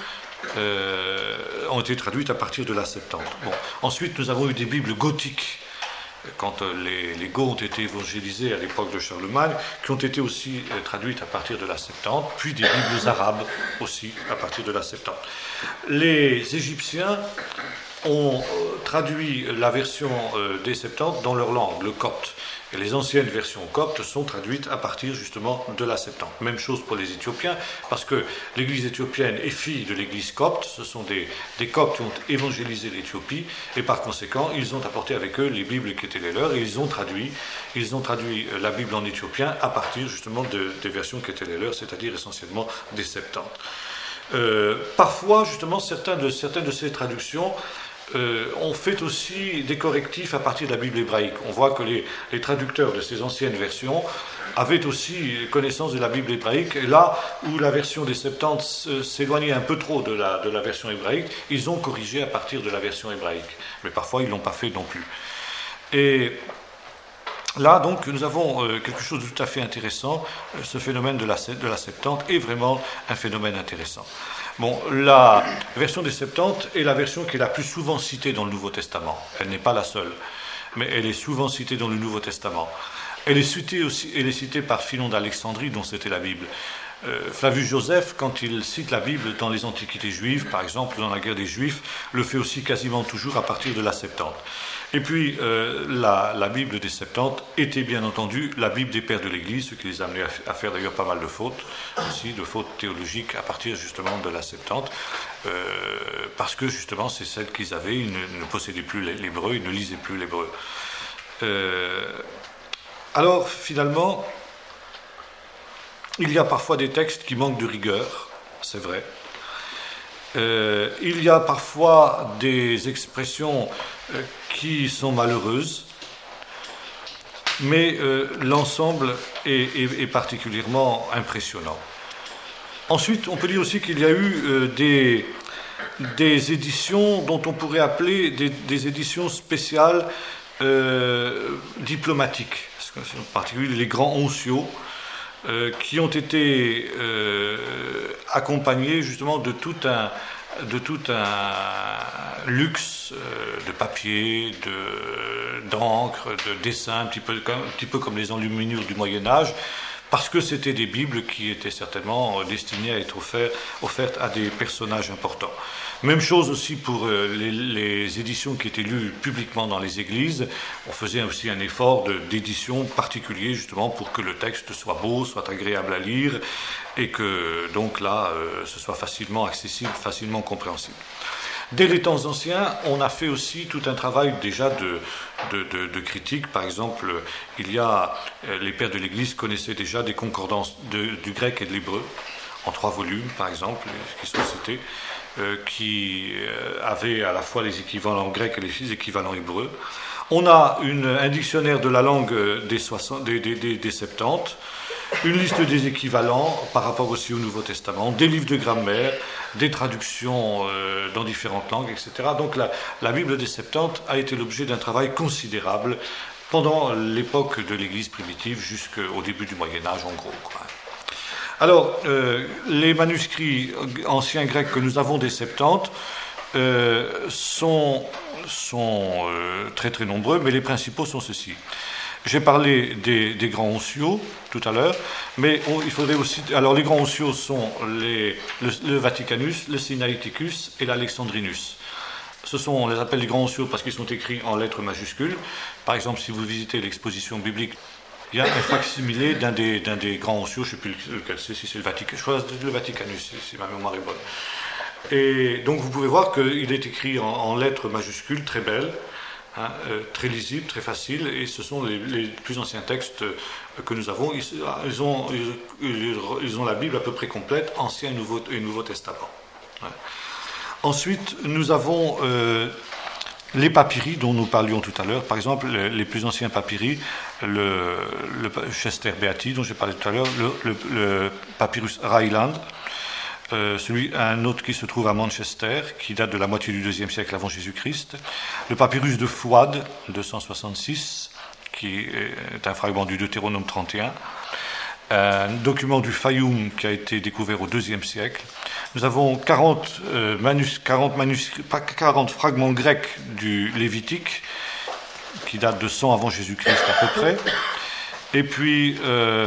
ont été traduites à partir de la Septante. Bon. Ensuite, nous avons eu des Bibles gothiques, quand les Goths ont été évangélisés à l'époque de Charlemagne, qui ont été aussi traduites à partir de la Septante, puis des Bibles arabes aussi à partir de la Septante. Les Égyptiens ont traduit la version des Septante dans leur langue, le copte. Et les anciennes versions coptes sont traduites à partir justement de la Septante. Même chose pour les Éthiopiens, parce que l'église éthiopienne est fille de l'église copte. Ce sont des coptes qui ont évangélisé l'Éthiopie, et par conséquent, ils ont apporté avec eux les Bibles qui étaient les leurs, et ils ont traduit la Bible en éthiopien à partir justement des versions qui étaient les leurs, c'est-à-dire essentiellement des Septantes. Parfois, justement, certaines de ces traductions on fait aussi des correctifs à partir de la Bible hébraïque. On voit que les traducteurs de ces anciennes versions avaient aussi connaissance de la Bible hébraïque, et là où la version des Septante s'éloignait un peu trop de la version hébraïque, ils ont corrigé à partir de la version hébraïque. Mais parfois, ils ne l'ont pas fait non plus. Et là, donc, nous avons quelque chose de tout à fait intéressant. Ce phénomène de la Septante est vraiment un phénomène intéressant. Bon, la version des Septante est la version qui est la plus souvent citée dans le Nouveau Testament. Elle n'est pas la seule, mais elle est souvent citée dans le Nouveau Testament. Elle est citée par Philon d'Alexandrie, dont c'était la Bible. Flavius Joseph, quand il cite la Bible dans les Antiquités juives, par exemple, dans la guerre des Juifs, le fait aussi quasiment toujours à partir de la Septante. Et puis, la Bible des Septante était bien entendu la Bible des pères de l'Église, ce qui les a amenés à faire d'ailleurs pas mal de fautes, aussi de fautes théologiques à partir justement de la Septante, parce que justement c'est celle qu'ils avaient, ils ne possédaient plus l'hébreu, ils ne lisaient plus l'hébreu. Alors, finalement, il y a parfois des textes qui manquent de rigueur, c'est vrai. Il y a parfois des expressions qui sont malheureuses. mais l'ensemble est particulièrement impressionnant. Ensuite, on peut dire aussi qu'il y a eu des éditions dont on pourrait appeler des éditions spéciales diplomatiques, en particulier les grands onciaux, qui ont été accompagnés justement de tout un luxe de papier, d'encre, de dessin, un petit peu comme les enluminures du Moyen-Âge, parce que c'était des Bibles qui étaient certainement destinées à être offertes à des personnages importants. Même chose aussi pour les éditions qui étaient lues publiquement dans les églises. On faisait aussi un effort d'édition particulier justement pour que le texte soit beau, soit agréable à lire et que donc là ce soit facilement accessible, facilement compréhensible. Dès les temps anciens, on a fait aussi tout un travail déjà de critique. Par exemple, les pères de l'Église connaissaient déjà des concordances du grec et de l'hébreu, en 3 volumes par exemple, qui sont cités, qui avaient à la fois les équivalents grecs et les équivalents hébreux. On a un dictionnaire de la langue des 70, une liste des équivalents par rapport aussi au Nouveau Testament, des livres de grammaire, des traductions dans différentes langues, etc. Donc la Bible des 70 a été l'objet d'un travail considérable pendant l'époque de l'Église primitive jusqu'au début du Moyen-Âge, en gros, quoi. Alors, les manuscrits anciens grecs que nous avons des 70 sont très très nombreux, mais les principaux sont ceux-ci. J'ai parlé des grands onciaux tout à l'heure, mais il faudrait aussi... Alors, les grands onciaux sont le Vaticanus, le Sinaiticus et l'Alexandrinus. On les appelle les grands onciaux parce qu'ils sont écrits en lettres majuscules. Par exemple, si vous visitez l'exposition biblique, il y a un facsimilé d'un des grands onciaux, je ne sais plus lequel c'est, si c'est le Vaticanus, je crois que c'est le Vaticanus, si ma mémoire est bonne. Et donc vous pouvez voir qu'il est écrit en lettres majuscules, très belles, hein, très lisibles, très faciles, et ce sont les plus anciens textes que nous avons. Ils ont la Bible à peu près complète, Ancien et Nouveau Testament. Ouais. Ensuite, nous avons les papyri dont nous parlions tout à l'heure, par exemple les plus anciens papyri, le Chester Beatty dont j'ai parlé tout à l'heure, le papyrus Ryland, un autre qui se trouve à Manchester, qui date de la moitié du IIe siècle avant Jésus-Christ, le papyrus de Fouad, 266, qui est un fragment du Deutéronome 31, un document du Fayoum qui a été découvert au IIe siècle. Nous avons 40 fragments grecs du Lévitique, qui datent de 100 avant Jésus-Christ à peu près, et puis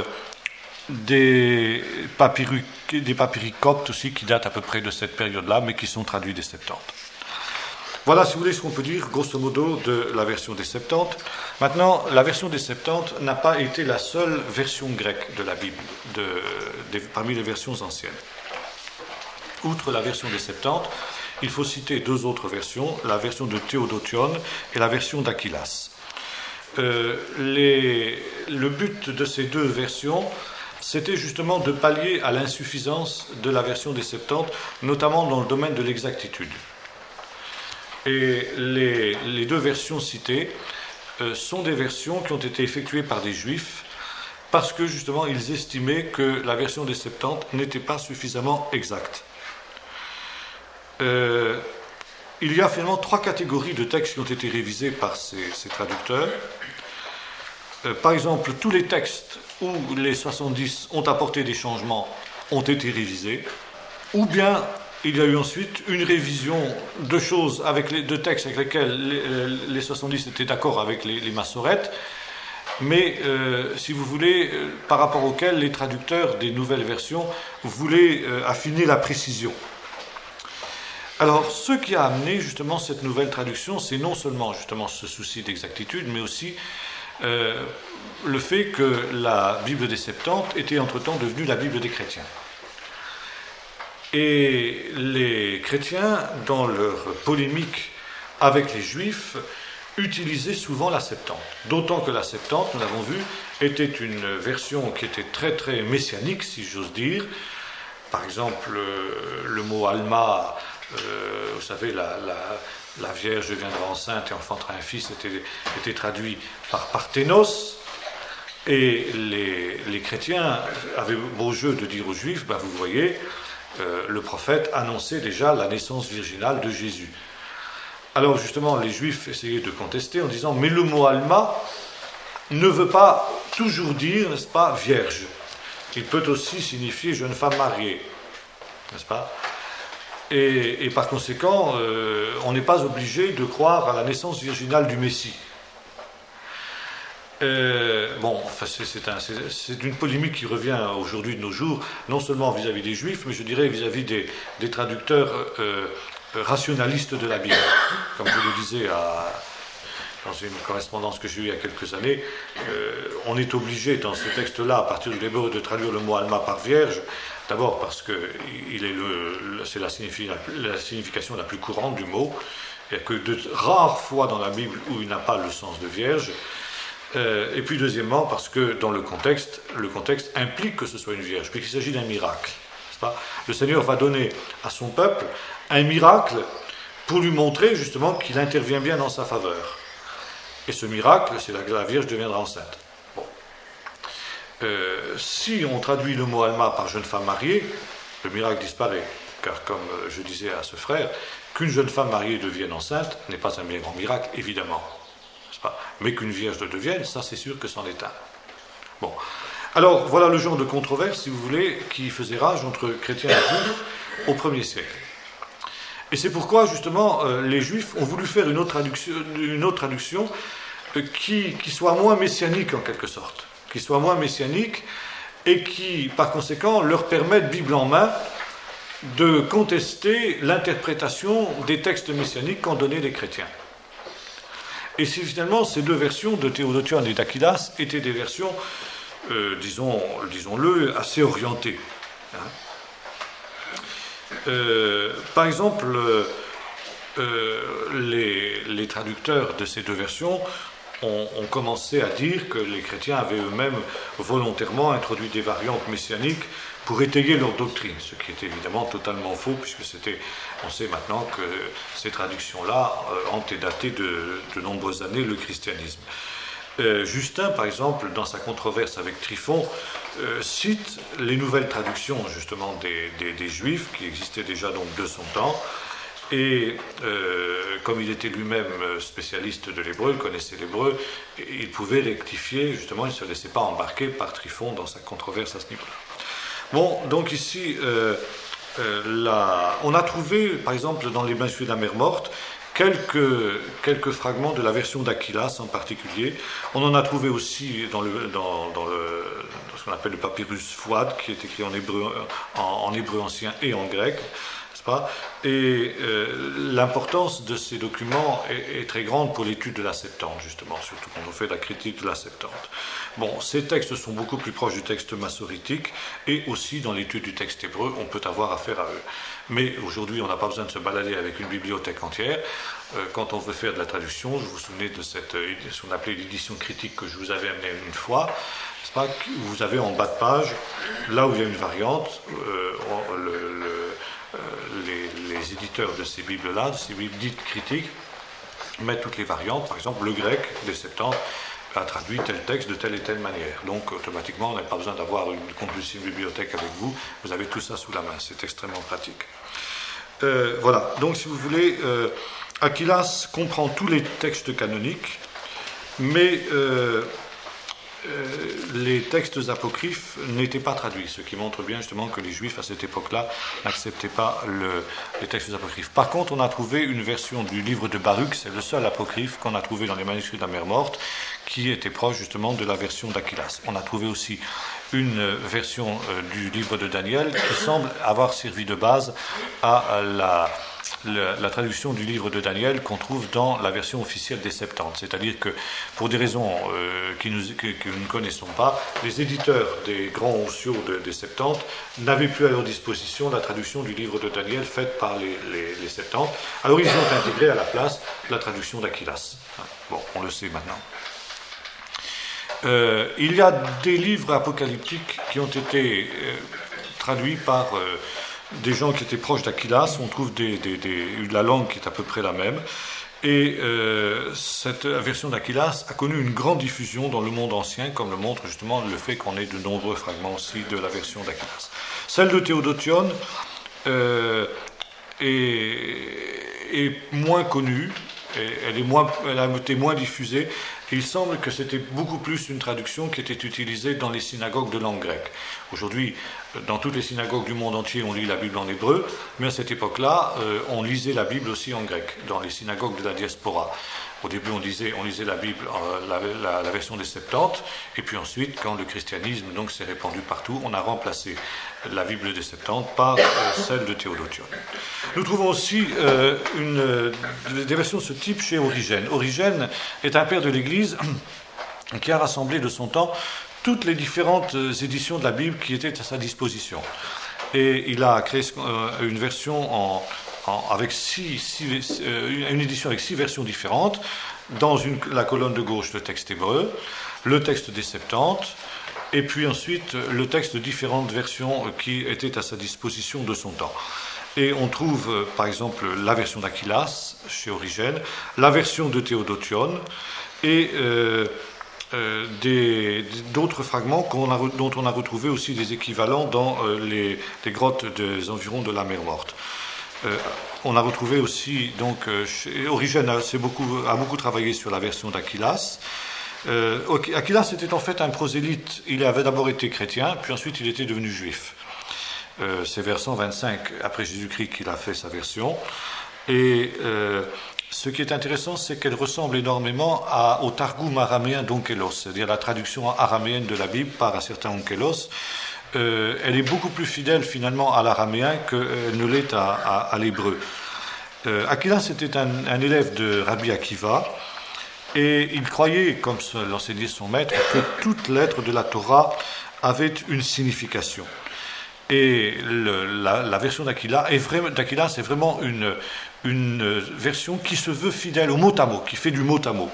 des papyri coptes aussi qui datent à peu près de cette période-là, mais qui sont traduits des 70. Voilà, si vous voulez, ce qu'on peut dire, grosso modo, de la version des 70. Maintenant, la version des 70 n'a pas été la seule version grecque de la Bible, parmi les versions anciennes. Outre la version des 70, il faut citer 2 autres versions, la version de Théodotion et la version d'Aquilas. Le but de ces 2 versions, c'était justement de pallier à l'insuffisance de la version des 70, notamment dans le domaine de l'exactitude. Et les 2 versions citées sont des versions qui ont été effectuées par des juifs parce que justement ils estimaient que la version des 70 n'était pas suffisamment exacte. Il y a finalement 3 catégories de textes qui ont été révisés par ces traducteurs. Par exemple, tous les textes où les 70 ont apporté des changements ont été révisés, ou bien il y a eu ensuite une révision de textes avec lesquels les 70 étaient d'accord avec les massorètes, mais si vous voulez, par rapport auxquels les traducteurs des nouvelles versions voulaient affiner la précision. Alors, ce qui a amené justement cette nouvelle traduction, c'est non seulement justement ce souci d'exactitude, mais aussi le fait que la Bible des 70 était entre-temps devenue la Bible des chrétiens. Et les chrétiens, dans leur polémique avec les juifs, utilisaient souvent la Septante. D'autant que la Septante, nous l'avons vu, était une version qui était très très messianique, si j'ose dire. Par exemple, le mot Alma, vous savez, la Vierge deviendra enceinte et enfantera un fils, était traduit par Parthénos, Et les chrétiens avaient beau jeu de dire aux Juifs, vous voyez, le prophète annonçait déjà la naissance virginale de Jésus. Alors justement, les Juifs essayaient de contester en disant, mais le mot Alma ne veut pas toujours dire, n'est-ce pas, vierge. Il peut aussi signifier jeune femme mariée, n'est-ce pas ? Et par conséquent, on n'est pas obligé de croire à la naissance virginale du Messie. C'est une polémique qui revient aujourd'hui de nos jours, non seulement vis-à-vis des Juifs, mais je dirais vis-à-vis des traducteurs rationalistes de la Bible. Comme je le disais dans une correspondance que j'ai eue il y a quelques années, on est obligé dans ce texte-là, à partir de l'hébreu, de traduire le mot Alma par vierge, d'abord parce que c'est la signification la plus courante du mot. Il n'y a que de rares fois dans la Bible où il n'a pas le sens de vierge. Et puis deuxièmement, parce que dans le contexte implique que ce soit une vierge, puisqu'il s'agit d'un miracle. N'est-ce pas ? Le Seigneur va donner à son peuple un miracle pour lui montrer justement qu'il intervient bien dans sa faveur. Et ce miracle, c'est que la Vierge deviendra enceinte. Bon. Si on traduit le mot Alma par jeune femme mariée, le miracle disparaît. Car comme je disais à ce frère, qu'une jeune femme mariée devienne enceinte n'est pas un bien grand miracle, évidemment. Mais qu'une vierge le devienne, ça c'est sûr que c'en est un. Bon. Alors voilà le genre de controverse, si vous voulez, qui faisait rage entre chrétiens et juifs au 1er siècle. Et c'est pourquoi justement les juifs ont voulu faire une autre traduction qui soit moins messianique en quelque sorte, qui soit moins messianique et qui par conséquent leur permette, Bible en main, de contester l'interprétation des textes messianiques qu'ont donné les chrétiens. Et si finalement ces deux versions de Théodotion et d'Aquilas étaient des versions, disons-le, assez orientées. Par exemple, les traducteurs de ces deux versions ont commencé à dire que les chrétiens avaient eux-mêmes volontairement introduit des variantes messianiques pour étayer leur doctrine, ce qui est évidemment totalement faux, puisque on sait maintenant que ces traductions-là ont antédaté de nombreuses années le christianisme. Justin, par exemple, dans sa controverse avec Tryphon, cite les nouvelles traductions justement des Juifs, qui existaient déjà donc de son temps, et comme il était lui-même spécialiste de l'hébreu, il connaissait l'hébreu, il pouvait rectifier, justement, il ne se laissait pas embarquer par Tryphon dans sa controverse à ce niveau-là. Bon, donc ici, on a trouvé, par exemple, dans les manuscrits de la mer morte, quelques fragments de la version d'Aquilas en particulier. On en a trouvé aussi dans ce qu'on appelle le papyrus Fouad, qui est écrit en hébreu ancien et en grec, n'est-ce pas ? Et l'importance de ces documents est très grande pour l'étude de la Septante, justement, surtout quand on fait la critique de la Septante. Bon, ces textes sont beaucoup plus proches du texte massoritique, et aussi dans l'étude du texte hébreu, on peut avoir affaire à eux. Mais aujourd'hui, on n'a pas besoin de se balader avec une bibliothèque entière. Quand on veut faire de la traduction, je vous souvenez de ce qu'on appelait l'édition critique que je vous avais amenée une fois, n'est-ce pas ? Vous avez en bas de page, là où il y a une variante, les éditeurs de ces Bibles-là, de ces Bibles dites critiques, mettent toutes les variantes. Par exemple, le grec des Septante a traduit tel texte de telle et telle manière. Donc, automatiquement, on n'a pas besoin d'avoir une compulsive bibliothèque avec vous. Vous avez tout ça sous la main. C'est extrêmement pratique. Voilà. Donc, si vous voulez, Aquilas comprend tous les textes canoniques, mais les textes apocryphes n'étaient pas traduits, ce qui montre bien justement que les Juifs à cette époque-là n'acceptaient pas les textes apocryphes. Par contre, on a trouvé une version du livre de Baruch, c'est le seul apocryphe qu'on a trouvé dans les manuscrits de la mer morte, qui était proche justement de la version d'Aquilas. On a trouvé aussi une version du livre de Daniel qui semble avoir servi de base à la traduction du livre de Daniel qu'on trouve dans la version officielle des Septante. C'est-à-dire que, pour des raisons que nous ne connaissons pas, les éditeurs des grands onciaux des Septante n'avaient plus à leur disposition la traduction du livre de Daniel faite par les Septante. Alors ils ont intégré à la place la traduction d'Aquilas. Bon, on le sait maintenant. Il y a des livres apocalyptiques qui ont été traduits par des gens qui étaient proches d'Aquilas. On trouve la langue qui est à peu près la même. Et cette version d'Aquilas a connu une grande diffusion dans le monde ancien, comme le montre justement le fait qu'on ait de nombreux fragments aussi de la version d'Aquilas. Celle de Théodotion est moins connue, elle a été moins diffusée. Il semble que c'était beaucoup plus une traduction qui était utilisée dans les synagogues de langue grecque. Aujourd'hui, dans toutes les synagogues du monde entier, on lit la Bible en hébreu, mais à cette époque-là, on lisait la Bible aussi en grec, dans les synagogues de la diaspora. Au début, on lisait la Bible, la version des Septante, et puis ensuite, quand le christianisme donc s'est répandu partout, on a remplacé la Bible des Septante par celle de Théodotion. Nous trouvons aussi des versions de ce type chez Origène. Origène est un père de l'Église qui a rassemblé de son temps toutes les différentes éditions de la Bible qui étaient à sa disposition. Et il a créé une version avec une édition avec 6 versions différentes. Dans la colonne de gauche, le texte hébreu, le texte des Septante, et puis ensuite le texte de différentes versions qui étaient à sa disposition de son temps. Et on trouve, par exemple, la version d'Aquilas chez Origène, la version de Théodotion, et d'autres fragments dont on a retrouvé aussi des équivalents dans les grottes des environs de la mer Morte. On a retrouvé aussi, donc, Origène a beaucoup travaillé sur la version d'Aquilas. Aquilas était en fait un prosélyte. Il avait d'abord été chrétien, puis ensuite il était devenu juif. C'est vers 125 après Jésus-Christ qu'il a fait sa version. Et ce qui est intéressant, c'est qu'elle ressemble énormément au Targum araméen d'Onkelos, c'est-à-dire la traduction araméenne de la Bible par un certain Onkelos. Elle est beaucoup plus fidèle finalement à l'araméen qu'elle ne l'est à l'hébreu. Aquilas était un élève de Rabbi Akiva, et il croyait, comme l'enseignait son maître, que toute lettre de la Torah avait une signification. Et la version d'Aquilas est vraiment une version qui se veut fidèle au mot à mot, qui fait du mot à mot.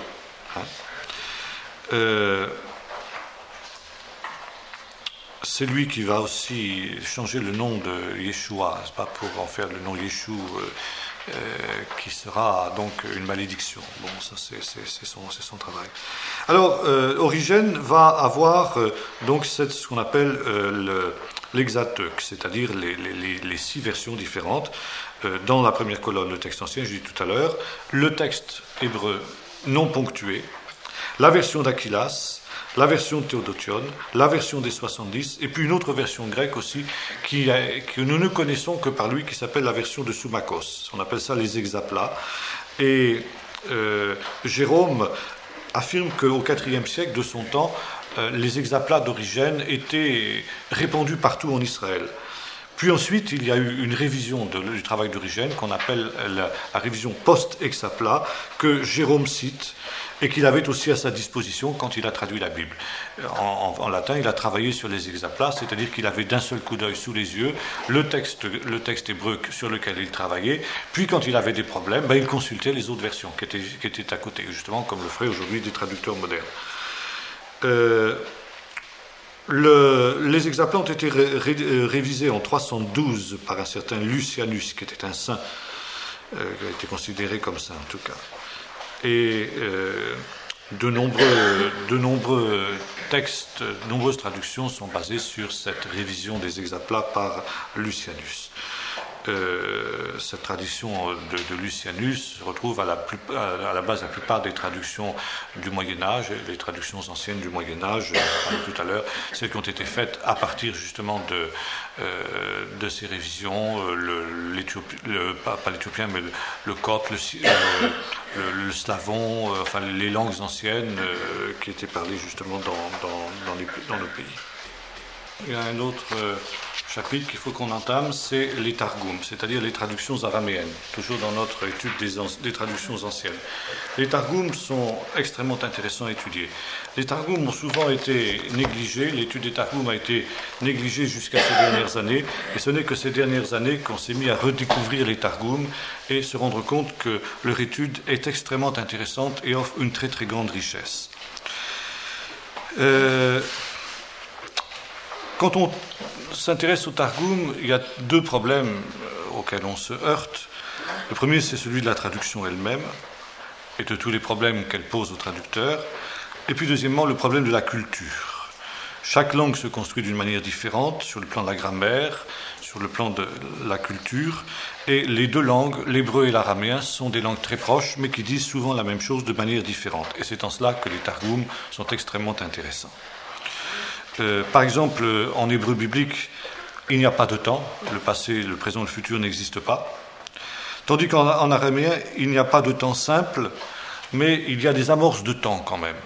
C'est lui qui va aussi changer le nom de Yeshua, c'est pas pour en faire le nom Yeshua, qui sera donc une malédiction. Bon, ça c'est son travail. Alors, Origène va avoir donc ce qu'on appelle l'Hexateuch, c'est-à-dire les 6 versions différentes. Dans la première colonne, le texte ancien, je dis tout à l'heure, le texte hébreu non ponctué, la version d'Aquilas, la version de Théodotion, la version des 70, et puis une autre version grecque aussi, que nous ne connaissons que par lui, qui s'appelle la version de Soumakos. On appelle ça les hexaplats. Et Jérôme affirme qu'au IVe siècle de son temps, les hexaplats d'Origène étaient répandus partout en Israël. Puis ensuite, il y a eu une révision du travail d'Origène, qu'on appelle la révision post-hexaplat, que Jérôme cite, et qu'il avait aussi à sa disposition quand il a traduit la Bible. En latin, il a travaillé sur les hexaplats, c'est-à-dire qu'il avait d'un seul coup d'œil sous les yeux le texte hébreu sur lequel il travaillait, puis quand il avait des problèmes, il consultait les autres versions qui étaient à côté, justement comme le feraient aujourd'hui des traducteurs modernes. Les hexaplats ont été révisés en 312 par un certain Lucianus, qui était un saint, qui a été considéré comme saint en tout cas. Et de nombreux textes, de nombreuses traductions sont basées sur cette révision des hexaplats par Lucianus. Cette tradition de Lucianus se retrouve à la base de la plupart des traductions du Moyen-Âge, les traductions anciennes du Moyen-Âge, je parlais tout à l'heure, celles qui ont été faites à partir justement de ces révisions, pas l'éthiopien, mais le copte, le slavon, enfin les langues anciennes qui étaient parlées justement dans le pays. Il y a un autre chapitre qu'il faut qu'on entame, c'est les Targums, c'est-à-dire les traductions araméennes, toujours dans notre étude des traductions anciennes. Les Targums sont extrêmement intéressants à étudier. Les Targums ont souvent été négligés, l'étude des Targums a été négligée jusqu'à ces dernières années, et ce n'est que ces dernières années qu'on s'est mis à redécouvrir les Targums et se rendre compte que leur étude est extrêmement intéressante et offre une très très grande richesse. Quand on s'intéresse au Targum, il y a 2 problèmes auxquels on se heurte. Le premier, c'est celui de la traduction elle-même. et de tous les problèmes qu'elle pose aux traducteurs. Et puis deuxièmement, le problème de la culture. Chaque langue se construit d'une manière différente sur le plan de la grammaire, sur le plan de la culture, et les deux langues, l'hébreu et l'araméen, sont des langues très proches, mais qui disent souvent la même chose de manière différente. Et c'est en cela que les targums sont extrêmement intéressants. Par exemple, en hébreu biblique, il n'y a pas de temps, le passé, le présent, le futur n'existent pas. Tandis qu'en araméen, il n'y a pas de temps simple, mais il y a des amorces de temps quand même.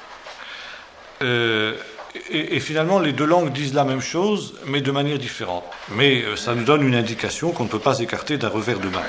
Et finalement, les deux langues disent la même chose, mais de manière différente. Mais ça nous donne une indication qu'on ne peut pas écarter d'un revers de main.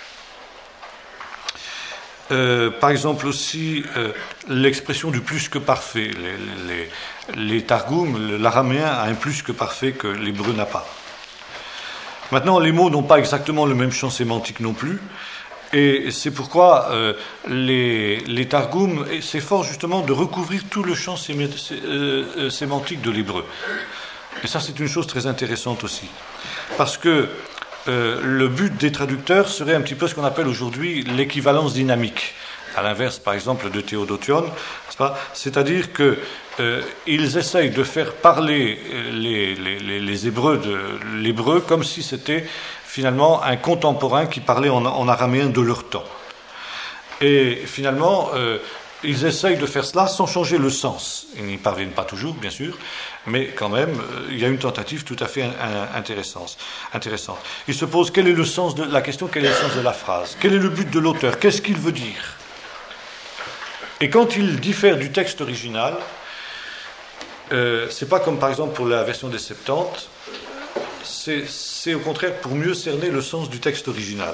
Par exemple aussi, l'expression du plus que parfait. Les targums, l'araméen a un plus que parfait que l'hébreu n'a pas. Maintenant, les mots n'ont pas exactement le même champ sémantique non plus, et c'est pourquoi les targums s'efforcent justement de recouvrir tout le champ sémantique de l'hébreu. Et ça, c'est une chose très intéressante aussi, parce que le but des traducteurs serait un petit peu ce qu'on appelle aujourd'hui l'équivalence dynamique, à l'inverse, par exemple, de Théodotion, n'est-ce pas ? C'est-à-dire qu'ils essayent de faire parler les Hébreux de l'hébreu comme si c'était finalement un contemporain qui parlait en araméen de leur temps. Et finalement, ils essayent de faire cela sans changer le sens. Ils n'y parviennent pas toujours, bien sûr, mais quand même, il y a une tentative tout à fait intéressante. Il se pose quel est le sens de la question, quel est le sens de la phrase, quel est le but de l'auteur, qu'est-ce qu'il veut dire. Et quand il diffère du texte original, c'est pas comme par exemple pour la version des Septante, c'est au contraire pour mieux cerner le sens du texte original.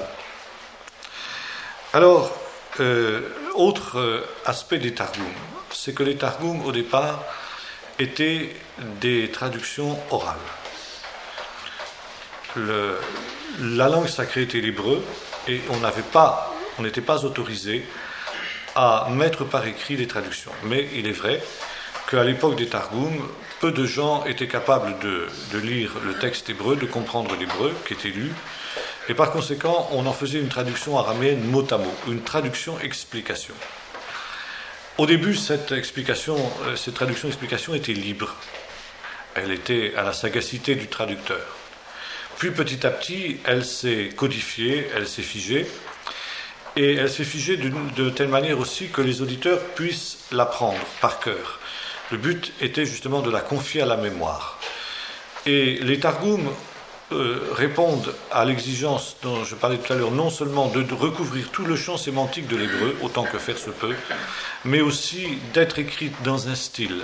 Alors, autre aspect des targums, c'est que les targums au départ étaient des traductions orales. La langue sacrée était l'hébreu et on n'était pas autorisé à mettre par écrit les traductions. Mais il est vrai qu'à l'époque des targums, peu de gens étaient capables de lire le texte hébreu, de comprendre l'hébreu qui était lu, et par conséquent, on en faisait une traduction araméenne mot à mot, une traduction-explication. Au début, cette traduction-explication était libre. Elle était à la sagacité du traducteur. Puis petit à petit, elle s'est codifiée, elle s'est figée, et elle s'est figée de telle manière aussi que les auditeurs puissent l'apprendre par cœur. Le but était justement de la confier à la mémoire. Et les targums répondent à l'exigence dont je parlais tout à l'heure, non seulement de recouvrir tout le champ sémantique de l'hébreu, autant que faire se peut, mais aussi d'être écrite dans un style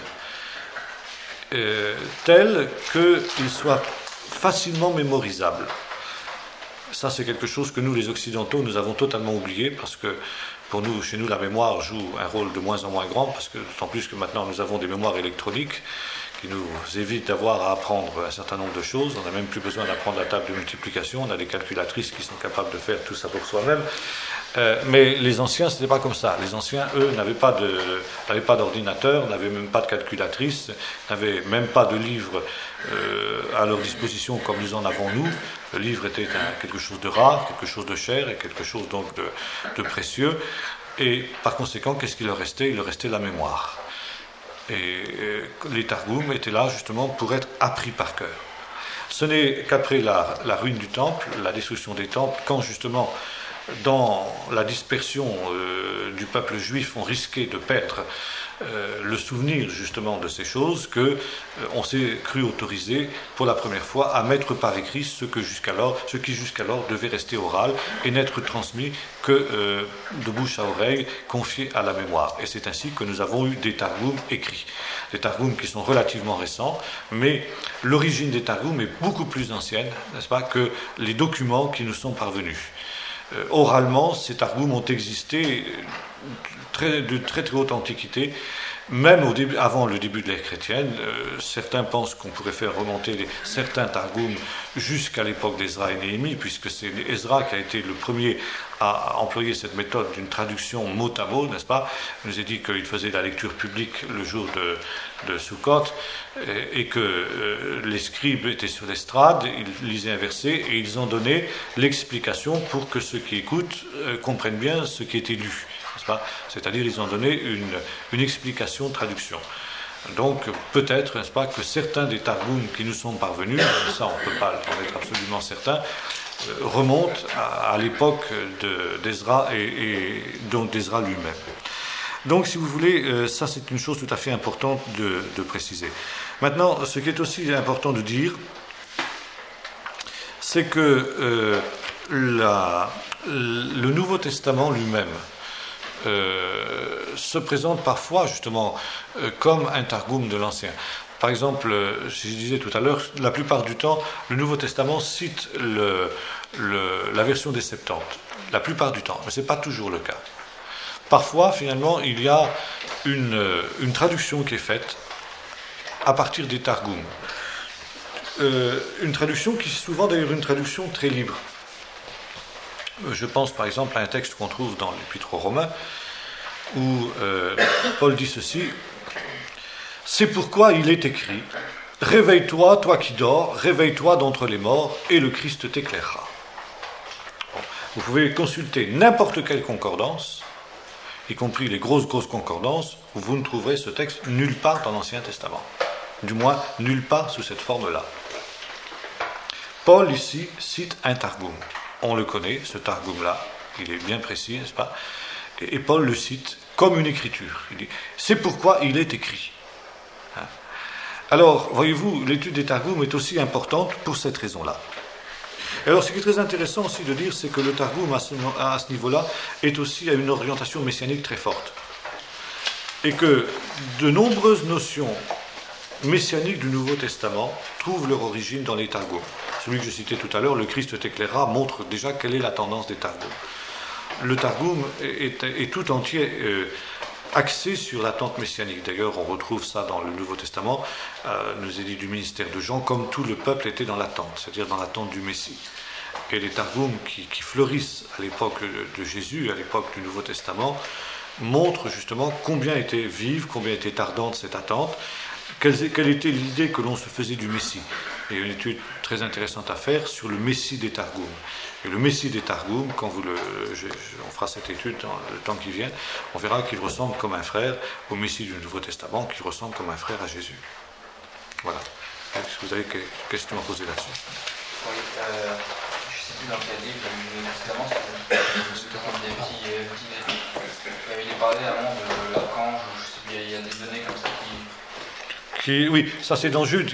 tel qu'il soit facilement mémorisable. Ça, c'est quelque chose que nous, les Occidentaux, nous avons totalement oublié, parce que pour nous, chez nous, la mémoire joue un rôle de moins en moins grand, parce que d'autant plus que maintenant, nous avons des mémoires électroniques qui nous évitent d'avoir à apprendre un certain nombre de choses. On n'a même plus besoin d'apprendre la table de multiplication. On a des calculatrices qui sont capables de faire tout ça pour soi-même. Mais les anciens, ce n'était pas comme ça. Les anciens, eux, n'avaient pas d'ordinateur, n'avaient même pas de calculatrice, n'avaient même pas de livre à leur disposition comme nous en avons nous. Le livre était quelque chose de rare, quelque chose de cher et quelque chose donc de précieux. Et par conséquent, qu'est-ce qu'il leur restait ? Il leur restait la mémoire. Et les targums étaient là justement pour être appris par cœur. Ce n'est qu'après la ruine du temple, la destruction des temples, quand justement dans la dispersion du peuple juif, on risquait de perdre le souvenir justement de ces choses, qu'on s'est cru autorisé pour la première fois à mettre par écrit ce qui jusqu'alors devait rester oral et n'être transmis que de bouche à oreille, confié à la mémoire. Et c'est ainsi que nous avons eu des targums écrits. Des targums qui sont relativement récents, mais l'origine des targums est beaucoup plus ancienne, n'est-ce pas, que les documents qui nous sont parvenus. Oralement, ces targums ont existé de très très haute antiquité, même avant le début de l'ère chrétienne. Certains pensent qu'on pourrait faire remonter certains targums jusqu'à l'époque d'Ezra et Néhémie, puisque c'est Ezra qui a été le premier à employer cette méthode d'une traduction mot à mot, n'est-ce pas ? Il nous a dit qu'il faisait la lecture publique le jour de Sukkot, et que les scribes étaient sur l'estrade, ils lisaient un verset, et ils ont donné l'explication pour que ceux qui écoutent comprennent bien ce qui était lu. n'est-ce pas ? C'est-à-dire ils ont donné une explication, traduction. Donc peut-être, n'est-ce pas, que certains des Targums qui nous sont parvenus, ça on ne peut pas en être absolument certain, remontent à l'époque d'Ezra et donc d'Ezra lui-même. Donc si vous voulez, ça c'est une chose tout à fait importante de préciser. Maintenant, ce qui est aussi important de dire, c'est que le Nouveau Testament lui-même se présente parfois justement comme un Targum de l'Ancien. Par exemple, je disais tout à l'heure, la plupart du temps, le Nouveau Testament cite la version des Septante. La plupart du temps, mais ce n'est pas toujours le cas. Parfois, finalement, il y a une traduction qui est faite à partir des Targums. Une traduction qui est souvent d'ailleurs une traduction très libre. Je pense par exemple à un texte qu'on trouve dans l'Épître aux Romains, où Paul dit ceci: « C'est pourquoi il est écrit, réveille-toi, toi qui dors, réveille-toi d'entre les morts, et le Christ t'éclairera. » Vous pouvez consulter n'importe quelle concordance, y compris les grosses concordances, où vous ne trouverez ce texte nulle part dans l'Ancien Testament. Du moins, nulle part sous cette forme-là. Paul, ici, cite un Targum. On le connaît, ce Targum-là, il est bien précis, n'est-ce pas ? Et Paul le cite comme une écriture. Il dit, c'est pourquoi il est écrit. Alors, voyez-vous, l'étude des Targums est aussi importante pour cette raison-là. Et alors, ce qui est très intéressant aussi de dire, c'est que le Targum, à ce niveau-là, est aussi à une orientation messianique très forte. Et que de nombreuses notions messianiques du Nouveau Testament trouvent leur origine dans les Targums. Celui que je citais tout à l'heure, le Christ t'éclairera, montre déjà quelle est la tendance des Targums. Le Targum est tout entier axé sur l'attente messianique. D'ailleurs, on retrouve ça dans le Nouveau Testament, nous est dit du ministère de Jean, comme tout le peuple était dans l'attente, c'est-à-dire dans l'attente du Messie. Et les Targums qui fleurissent à l'époque de Jésus, à l'époque du Nouveau Testament, montrent justement combien était vive, combien était ardente cette attente, quelle était l'idée que l'on se faisait du Messie. Il y a une étude très intéressante à faire sur le Messie des Targums. Et le Messie des Targums, quand on fera cette étude dans le temps qui vient, on verra qu'il ressemble comme un frère au Messie du Nouveau Testament, qui ressemble comme un frère à Jésus. Voilà. Est-ce que vous avez des questions à poser là-dessus ?
Oui, je ne sais plus dans quel livre du Nouveau Testament, c'est des petits. Il est parlé avant de l'archange, je sais plus, il y a des données comme ça
oui, ça c'est dans Jude,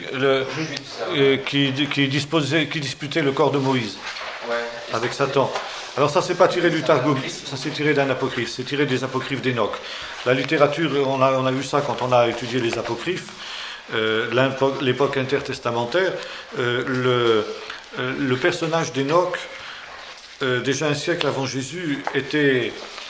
qui disputait le corps de Moïse, avec Satan. Alors ça c'est pas tiré du Targum, ça c'est tiré d'un apocryphe, c'est tiré des apocryphes d'Enoch. La littérature, on a vu ça quand on a étudié les apocryphes, l'époque intertestamentaire, le personnage d'Enoch, déjà un siècle avant Jésus, était,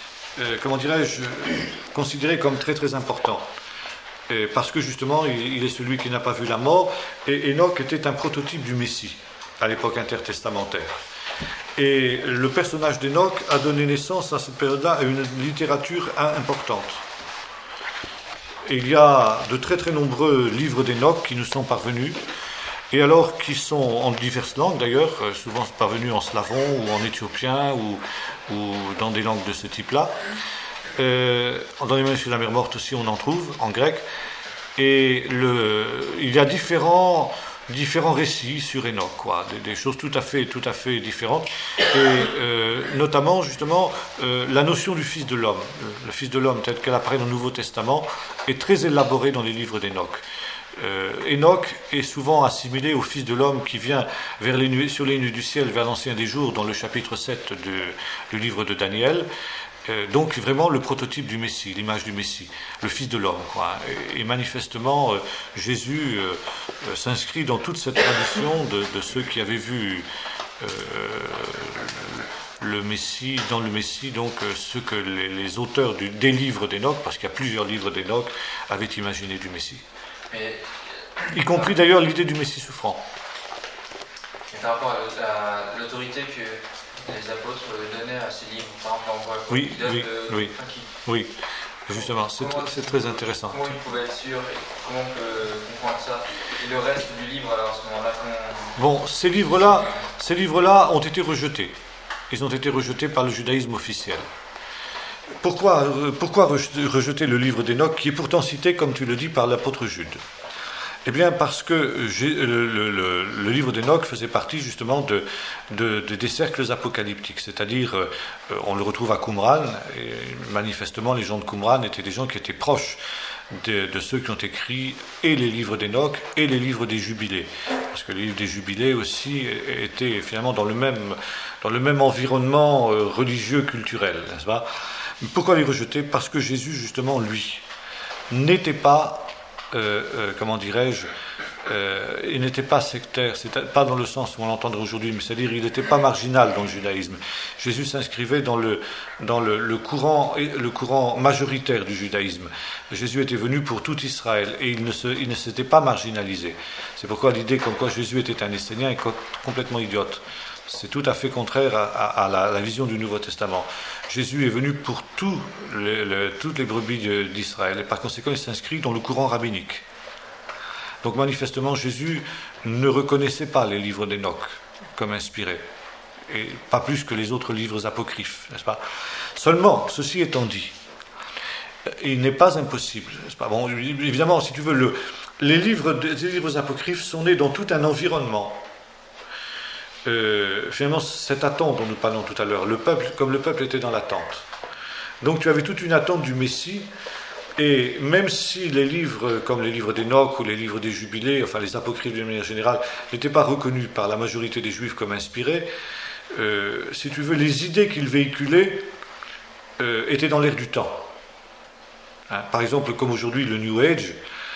considéré comme très très important. Parce que justement, il est celui qui n'a pas vu la mort, et Enoch était un prototype du Messie à l'époque intertestamentaire. Et le personnage d'Enoch a donné naissance à cette période-là à une littérature importante. Et il y a de très très nombreux livres d'Enoch qui nous sont parvenus, et alors qui sont en diverses langues d'ailleurs, souvent parvenus en slavon ou en éthiopien ou dans des langues de ce type-là. Dans les manuscrits de la mer morte aussi on en trouve en grec, et il y a différents récits sur Enoch, des choses tout à fait différentes, et notamment justement la notion du Fils de l'homme. Le Fils de l'homme tel qu'elle apparaît dans le Nouveau Testament est très élaborée dans les livres d'Enoch. Enoch est souvent assimilé au Fils de l'homme qui vient sur les nuées du ciel vers l'ancien des jours dans le chapitre 7 du livre de Daniel. Donc vraiment le prototype du Messie, l'image du Messie, le Fils de l'homme. Et manifestement, Jésus s'inscrit dans toute cette tradition de ceux qui avaient vu le Messie, dans le Messie, donc ce que les auteurs des livres d'Enoch, parce qu'il y a plusieurs livres d'Enoch, avaient imaginé du Messie. Y compris d'ailleurs l'idée du Messie souffrant.
Et par rapport à l'autorité que les apôtres donnaient à ces livres, par exemple,
oui, justement, c'est très intéressant.
Comment ils pouvaient être sûrs et comment on peut comprendre ça? Et le reste du livre, alors à ce moment-là,
Bon, ces livres-là ont été rejetés. Ils ont été rejetés par le judaïsme officiel. pourquoi rejeter le livre d'Enoch, qui est pourtant cité, comme tu le dis, par l'apôtre Jude? Eh bien, parce que le livre d'Enoch faisait partie justement des cercles apocalyptiques, c'est-à-dire, on le retrouve à Qumran, et manifestement les gens de Qumran étaient des gens qui étaient proches de ceux qui ont écrit et les livres d'Enoch et les livres des Jubilés, parce que les livres des Jubilés aussi étaient finalement dans le même environnement religieux, culturel, n'est-ce pas? Pourquoi les rejeter? Parce que Jésus, justement, lui, n'était pas comment dirais-je, il n'était pas sectaire, pas dans le sens où on l'entendrait aujourd'hui, mais c'est-à-dire il n'était pas marginal dans le judaïsme. Jésus s'inscrivait dans le courant majoritaire du judaïsme. Jésus était venu pour tout Israël et il ne s'était pas marginalisé. C'est pourquoi l'idée comme quoi Jésus était un Essénien est complètement idiote. C'est tout à fait contraire à la vision du Nouveau Testament. Jésus est venu pour toutes les brebis d'Israël, et par conséquent il s'inscrit dans le courant rabbinique. Donc manifestement Jésus ne reconnaissait pas les livres d'Enoch comme inspirés, et pas plus que les autres livres apocryphes, n'est-ce pas? Seulement, ceci étant dit, il n'est pas impossible, n'est-ce pas? Bon, évidemment, si tu veux, les livres apocryphes sont nés dans tout un environnement. Finalement, cette attente dont nous parlons tout à l'heure, le peuple était dans l'attente. Donc tu avais toute une attente du Messie, et même si les livres, comme les livres d'Enoch ou les livres des Jubilés, enfin les apocryphes de manière générale, n'étaient pas reconnus par la majorité des Juifs comme inspirés, si tu veux, les idées qu'ils véhiculaient étaient dans l'air du temps. Hein, par exemple, comme aujourd'hui le New Age,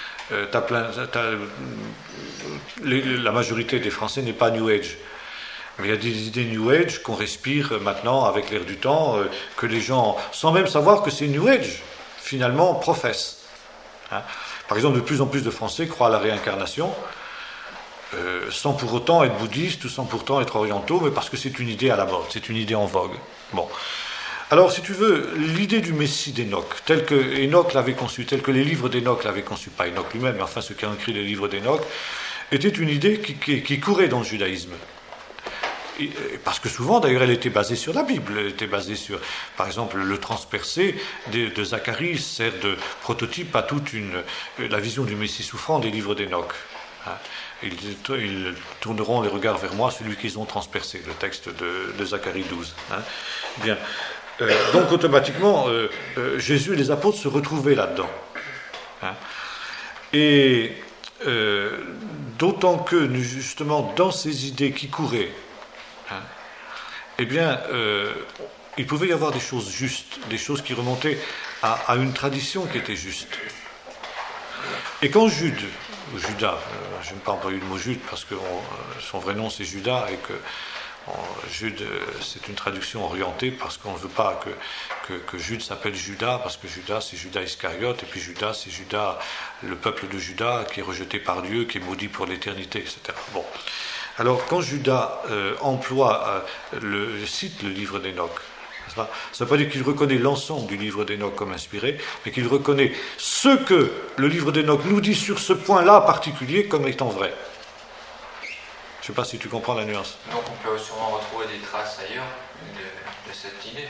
la majorité des Français n'est pas New Age. Mais il y a des idées New Age qu'on respire maintenant avec l'air du temps, que les gens, sans même savoir que c'est New Age, finalement professent. Hein. Par exemple, de plus en plus de Français croient à la réincarnation, sans pour autant être bouddhistes ou sans pourtant être orientaux, mais parce que c'est une idée à la mode, c'est une idée en vogue. Bon. Alors, si tu veux, l'idée du Messie d'Enoch, telle que Enoch l'avait conçue, telle que les livres d'Enoch l'avaient conçue, pas Enoch lui-même, mais enfin ceux qui ont écrit les livres d'Enoch, était une idée qui courait dans le judaïsme. Parce que souvent, d'ailleurs, elle était basée sur la Bible, elle était basée sur, par exemple, le transpercé de Zacharie sert de prototype à toute la vision du Messie souffrant des livres d'Enoch. Hein. Ils tourneront les regards vers moi, celui qu'ils ont transpercé, le texte de Zacharie 12. Hein. Bien. Donc, automatiquement, Jésus et les apôtres se retrouvaient là-dedans. Hein. Et d'autant que, justement, dans ces idées qui couraient, hein, eh bien, il pouvait y avoir des choses justes, des choses qui remontaient à une tradition qui était juste. Et quand Judas, je n'aime pas employer le mot Jude parce que son vrai nom c'est Judas et que Jude c'est une traduction orientée parce qu'on ne veut pas que Jude s'appelle Judas, parce que Judas c'est Judas Iscariote, et puis Judas c'est Judas, le peuple de Judas qui est rejeté par Dieu, qui est maudit pour l'éternité, etc. Bon. Alors, quand Judas cite le livre d'Enoch, ça ne veut pas dire qu'il reconnaît l'ensemble du livre d'Enoch comme inspiré, mais qu'il reconnaît ce que le livre d'Enoch nous dit sur ce point-là particulier comme étant vrai. Je ne sais pas si tu comprends la nuance.
Donc, on peut sûrement retrouver des traces ailleurs de cette idée.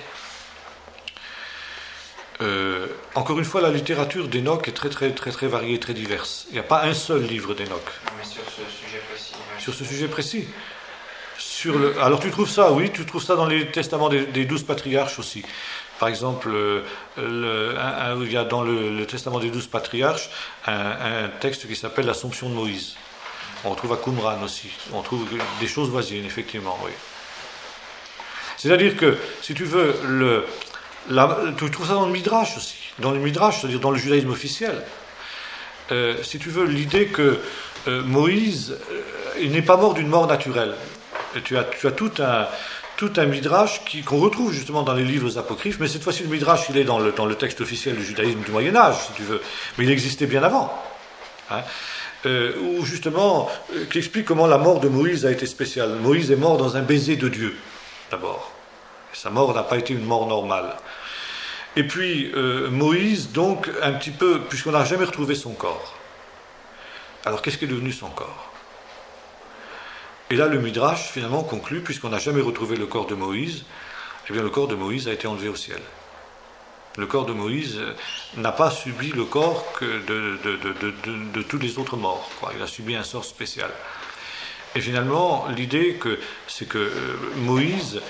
Encore une fois, la littérature d'Enoch est très, très, très, très variée, très diverse. Il n'y a pas un seul livre d'Enoch.
Mais sur ce sujet précis. Ouais.
Sur ce sujet précis. Alors tu trouves ça, oui, tu trouves ça dans les testaments des 12 patriarches aussi. Par exemple, il y a dans le testament des 12 patriarches un texte qui s'appelle l'Assomption de Moïse. On retrouve à Qumran aussi. On trouve des choses voisines, effectivement, oui. C'est-à-dire que, si tu veux, tu trouves ça dans le Midrash aussi. Dans le Midrash, c'est-à-dire dans le judaïsme officiel. Si tu veux, l'idée que Moïse, il n'est pas mort d'une mort naturelle. Et tu as tout un Midrash qu'on retrouve justement dans les livres apocryphes, mais cette fois-ci le Midrash il est dans le texte officiel du judaïsme du Moyen-Âge, si tu veux, mais il existait bien avant. Hein, où justement, qui explique comment la mort de Moïse a été spéciale. Moïse est mort dans un baiser de Dieu, d'abord. Et sa mort n'a pas été une mort normale. Et puis, Moïse, donc, un petit peu, puisqu'on n'a jamais retrouvé son corps. Alors, qu'est-ce qui est devenu son corps ? Et là, le Midrash, finalement, conclut, puisqu'on n'a jamais retrouvé le corps de Moïse, eh bien, le corps de Moïse a été enlevé au ciel. Le corps de Moïse n'a pas subi le corps que de tous les autres morts, quoi. Il a subi un sort spécial. Et finalement, l'idée c'est que Moïse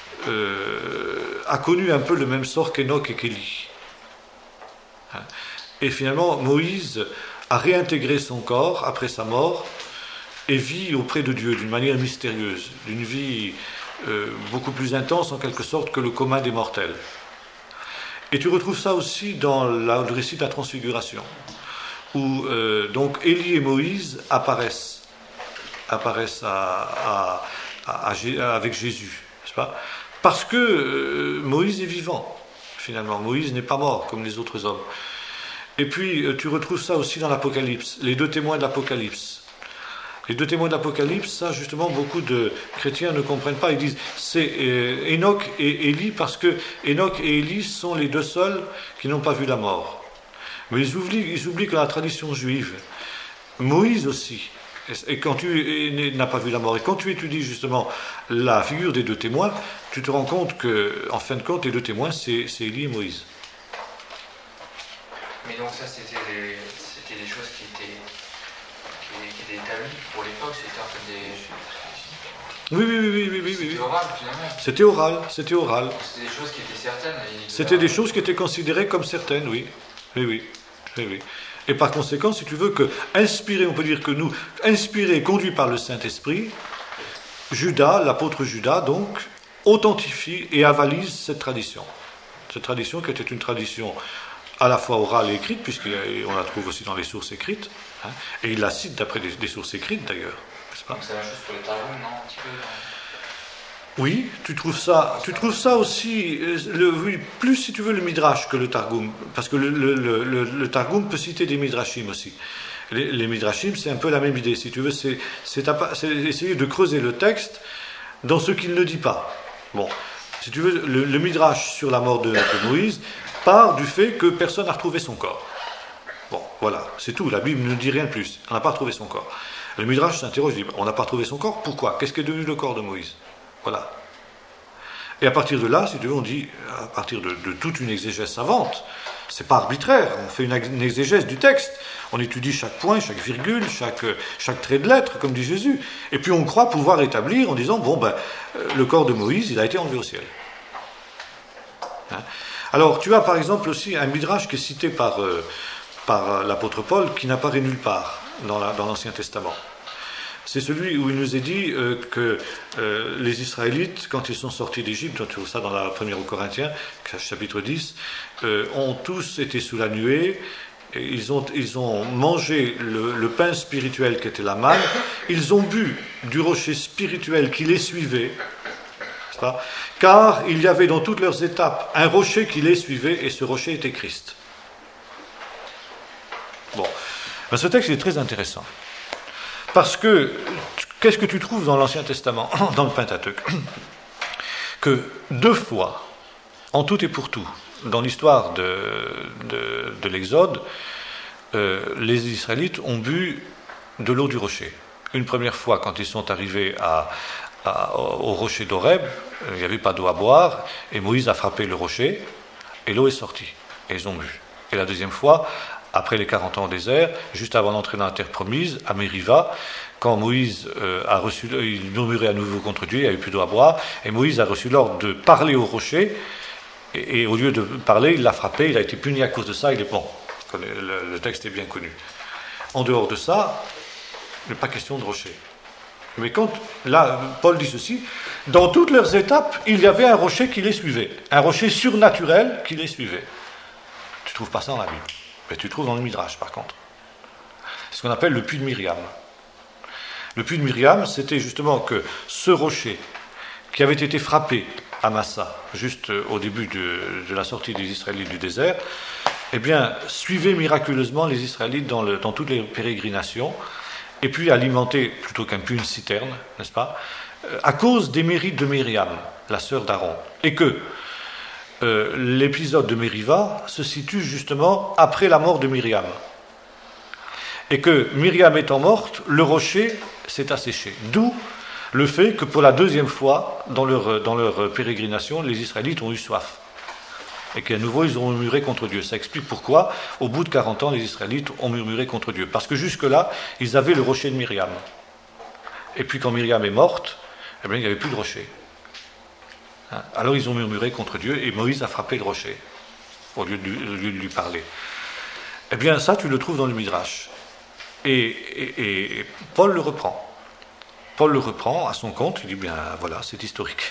a connu un peu le même sort qu'Enoch et qu'Élie. Et finalement, Moïse a réintégré son corps après sa mort et vit auprès de Dieu d'une manière mystérieuse, d'une vie beaucoup plus intense en quelque sorte que le commun des mortels. Et tu retrouves ça aussi dans le récit de la Transfiguration, où donc Élie et Moïse apparaissent avec Jésus, n'est-ce pas ? Parce que Moïse est vivant, finalement. Moïse n'est pas mort comme les autres hommes. Et puis tu retrouves ça aussi dans l'Apocalypse, les deux témoins de l'Apocalypse. Les deux témoins de l'Apocalypse, ça justement beaucoup de chrétiens ne comprennent pas. Ils disent c'est Enoch et Élie parce que Enoch et Élie sont les deux seuls qui n'ont pas vu la mort. Mais ils oublient que la tradition juive, Moïse aussi, et quand tu n'as pas vu la mort, et quand tu étudies justement la figure des deux témoins, tu te rends compte que, en fin de compte, les deux témoins, c'est Élie et Moïse.
Mais donc ça, c'était des choses qui étaient établies pour l'époque, c'était en fait des...
Oui.
C'était oral, finalement.
C'était oral.
C'était des choses qui étaient certaines.
C'était des choses qui étaient considérées comme certaines, oui. Et par conséquent, si tu veux, on peut dire que nous, inspirés, conduits par le Saint-Esprit, l'apôtre Judas, donc, authentifie et avalise cette tradition. Cette tradition qui était une tradition à la fois orale et écrite, puisqu'on la trouve aussi dans les sources écrites, hein, et il la cite d'après des sources écrites d'ailleurs, n'est-ce pas ?
Donc c'est la même chose pour les Targum, non, un petit peu
Oui, tu trouves ça aussi, plus si tu veux le Midrash que le Targum, parce que le Targum peut citer des Midrashim aussi. Les Midrashim, c'est un peu la même idée, si tu veux, c'est essayer de creuser le texte dans ce qu'il ne dit pas. Bon, si tu veux, le Midrash sur la mort de Moïse part du fait que personne n'a retrouvé son corps. Bon, voilà, c'est tout, la Bible ne dit rien de plus, on n'a pas retrouvé son corps. Le Midrash s'interroge, dit, on n'a pas retrouvé son corps, pourquoi ? Qu'est-ce qui est devenu le corps de Moïse ? Voilà. Et à partir de là, si tu veux, on dit, à partir de toute une exégèse savante, c'est pas arbitraire, on fait une exégèse du texte, on étudie chaque point, chaque virgule, chaque trait de lettre, comme dit Jésus, et puis on croit pouvoir établir en disant, le corps de Moïse, il a été enlevé au ciel. Hein ? Alors, tu as par exemple aussi un midrash qui est cité par l'apôtre Paul, qui n'apparaît nulle part dans l'Ancien Testament. C'est celui où il nous est dit que les Israélites, quand ils sont sortis d'Égypte, on trouve ça dans la première aux Corinthiens, chapitre 10, ont tous été sous la nuée, et ils ont mangé le pain spirituel qui était la manne, ils ont bu du rocher spirituel qui les suivait, car il y avait dans toutes leurs étapes un rocher qui les suivait, et ce rocher était Christ. Bon, ce texte est très intéressant. Parce que, qu'est-ce que tu trouves dans l'Ancien Testament, dans le Pentateuque ? Que 2 fois, en tout et pour tout, dans l'histoire de l'Exode, les Israélites ont bu de l'eau du rocher. Une première fois, quand ils sont arrivés au rocher d'Horeb, il n'y avait pas d'eau à boire, et Moïse a frappé le rocher, et l'eau est sortie, et ils ont bu. Et la deuxième fois, après les 40 ans au désert, juste avant d'entrer dans la terre promise, à Mériva, quand Moïse il murmurait à nouveau contre Dieu, il n'y avait plus d'eau à boire, et Moïse a reçu l'ordre de parler au rocher, et au lieu de parler, il l'a frappé, il a été puni à cause de ça, il est bon. Le texte est bien connu. En dehors de ça, il n'est pas question de rocher. Mais là, Paul dit ceci, dans toutes leurs étapes, il y avait un rocher qui les suivait, un rocher surnaturel qui les suivait. Tu ne trouves pas ça dans la Bible. Mais tu le trouves dans le Midrash, par contre. C'est ce qu'on appelle le puits de Myriam. Le puits de Myriam, c'était justement que ce rocher, qui avait été frappé à Massa, juste au début de la sortie des Israélites du désert, suivait miraculeusement les Israélites dans toutes les pérégrinations, et puis alimentait, plutôt qu'un puits, une citerne, n'est-ce pas, à cause des mérites de Myriam, la sœur d'Aaron. Et que l'épisode de Mériva se situe justement après la mort de Myriam. Et que Myriam étant morte, le rocher s'est asséché. D'où le fait que pour la deuxième fois, dans leur pérégrination, les Israélites ont eu soif. et qu'à nouveau ils ont murmuré contre Dieu. Ça explique pourquoi, au bout de 40 ans, les Israélites ont murmuré contre Dieu. Parce que jusque-là, ils avaient le rocher de Myriam. Et puis quand Myriam est morte, eh bien, il n'y avait plus de rocher. Alors ils ont murmuré contre Dieu, et Moïse a frappé le rocher, au lieu de lui parler. Eh bien, ça, tu le trouves dans le Midrash. Et Paul le reprend. Paul le reprend à son compte, il dit, bien voilà, c'est historique.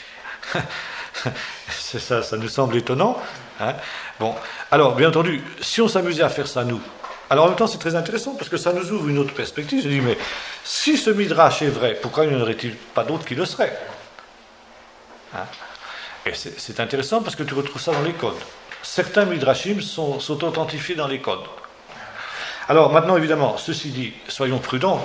Ça nous semble étonnant. Hein. Bon, alors, bien entendu, si on s'amusait à faire ça, nous, alors en même temps, c'est très intéressant, parce que ça nous ouvre une autre perspective. Je dis, mais si ce Midrash est vrai, pourquoi il n'y en aurait-il pas d'autres qui le seraient? Hein. Et c'est intéressant, parce que tu retrouves ça dans les codes. Certains Midrashim sont authentifiés dans les codes. Alors maintenant, évidemment, ceci dit, soyons prudents.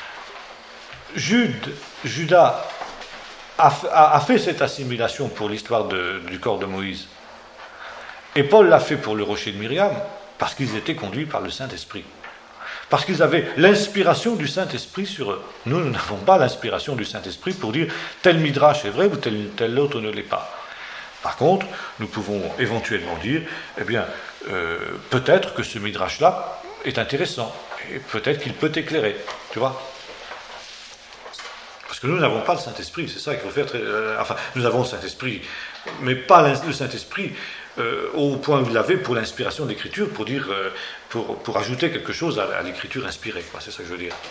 Judas a fait cette assimilation pour l'histoire du corps de Moïse. Et Paul l'a fait pour le rocher de Myriam, parce qu'ils étaient conduits par le Saint-Esprit. Parce qu'ils avaient l'inspiration du Saint-Esprit sur eux. Nous n'avons pas l'inspiration du Saint-Esprit pour dire tel Midrash est vrai ou tel autre ne l'est pas. Par contre, nous pouvons éventuellement dire, eh bien, peut-être que ce Midrash-là est intéressant, et peut-être qu'il peut éclairer, tu vois. Parce que nous n'avons pas le Saint-Esprit, c'est ça qu'il faut faire enfin, nous avons le Saint-Esprit, mais pas le Saint-Esprit au point où il l'avait pour l'inspiration de l'Écriture, pour dire, pour ajouter quelque chose à l'Écriture inspirée, quoi, c'est ça que je veux dire.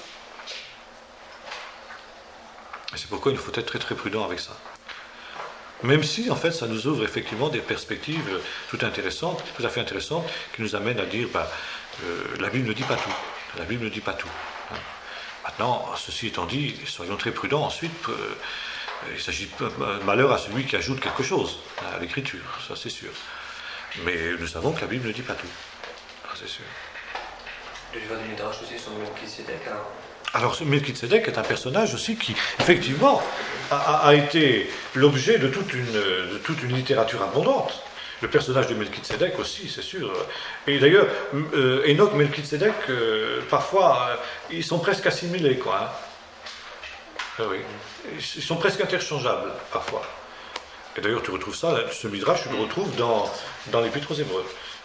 Et c'est pourquoi il faut être très très prudent avec ça. Même si, en fait, ça nous ouvre effectivement des perspectives tout à fait intéressantes, qui nous amènent à dire, la Bible ne dit pas tout. La Bible ne dit pas tout. Hein. Maintenant, ceci étant dit, soyons très prudents. Ensuite, il s'agit de malheur à celui qui ajoute quelque chose à l'Écriture, ça c'est sûr. Mais nous savons que la Bible ne dit pas tout, ça c'est sûr.
Le livre du Midrash aussi sur Melchisédek, hein.
Alors, Melchisédek est un personnage aussi qui, effectivement, a été l'objet de toute une littérature abondante. Le personnage de Melchisédek aussi, c'est sûr. Et d'ailleurs, Enoch, Melchisédek, parfois, ils sont presque assimilés, quoi. Hein. Oui. Ils sont presque interchangeables, parfois. Et d'ailleurs, tu retrouves ça, ce Midrash, tu le retrouves dans l'Épître aux Hébreux.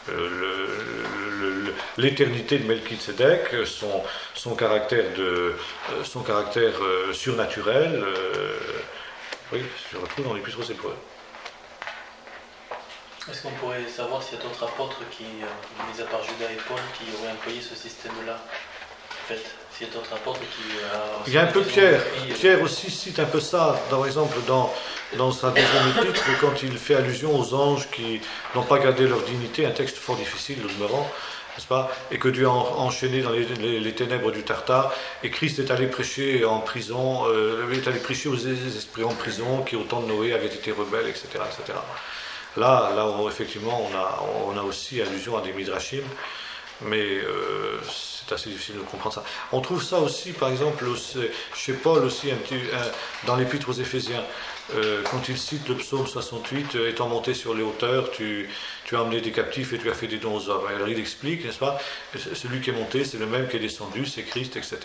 L'éternité de Melchisédek, son caractère surnaturel, oui, je le retrouve dans l'Épître aux Hébreux.
Est-ce qu'on pourrait savoir s'il y a d'autres apôtres qui, mis à part Judas et Paul, qui auraient employé ce système-là? En fait, s'il y a d'autres apôtres qui...
il y a un peu Pierre. Pierre aussi cite un peu ça, par exemple, dans sa deuxième épître, quand il fait allusion aux anges qui n'ont pas gardé leur dignité, un texte fort difficile, le demeurant, n'est-ce pas? Et que Dieu a enchaîné dans les ténèbres du Tartare, et Christ est allé prêcher en prison, est allé prêcher aux esprits en prison, qui au temps de Noé avaient été rebelles, etc., etc. Là, effectivement, on a aussi allusion à des midrashim, mais c'est assez difficile de comprendre ça. On trouve ça aussi, par exemple, chez Paul aussi, dans l'Épître aux Éphésiens, quand il cite le psaume 68, étant monté sur les hauteurs, tu as emmené des captifs et tu as fait des dons aux hommes. Alors il explique, n'est-ce pas, celui qui est monté, c'est le même qui est descendu, c'est Christ, etc.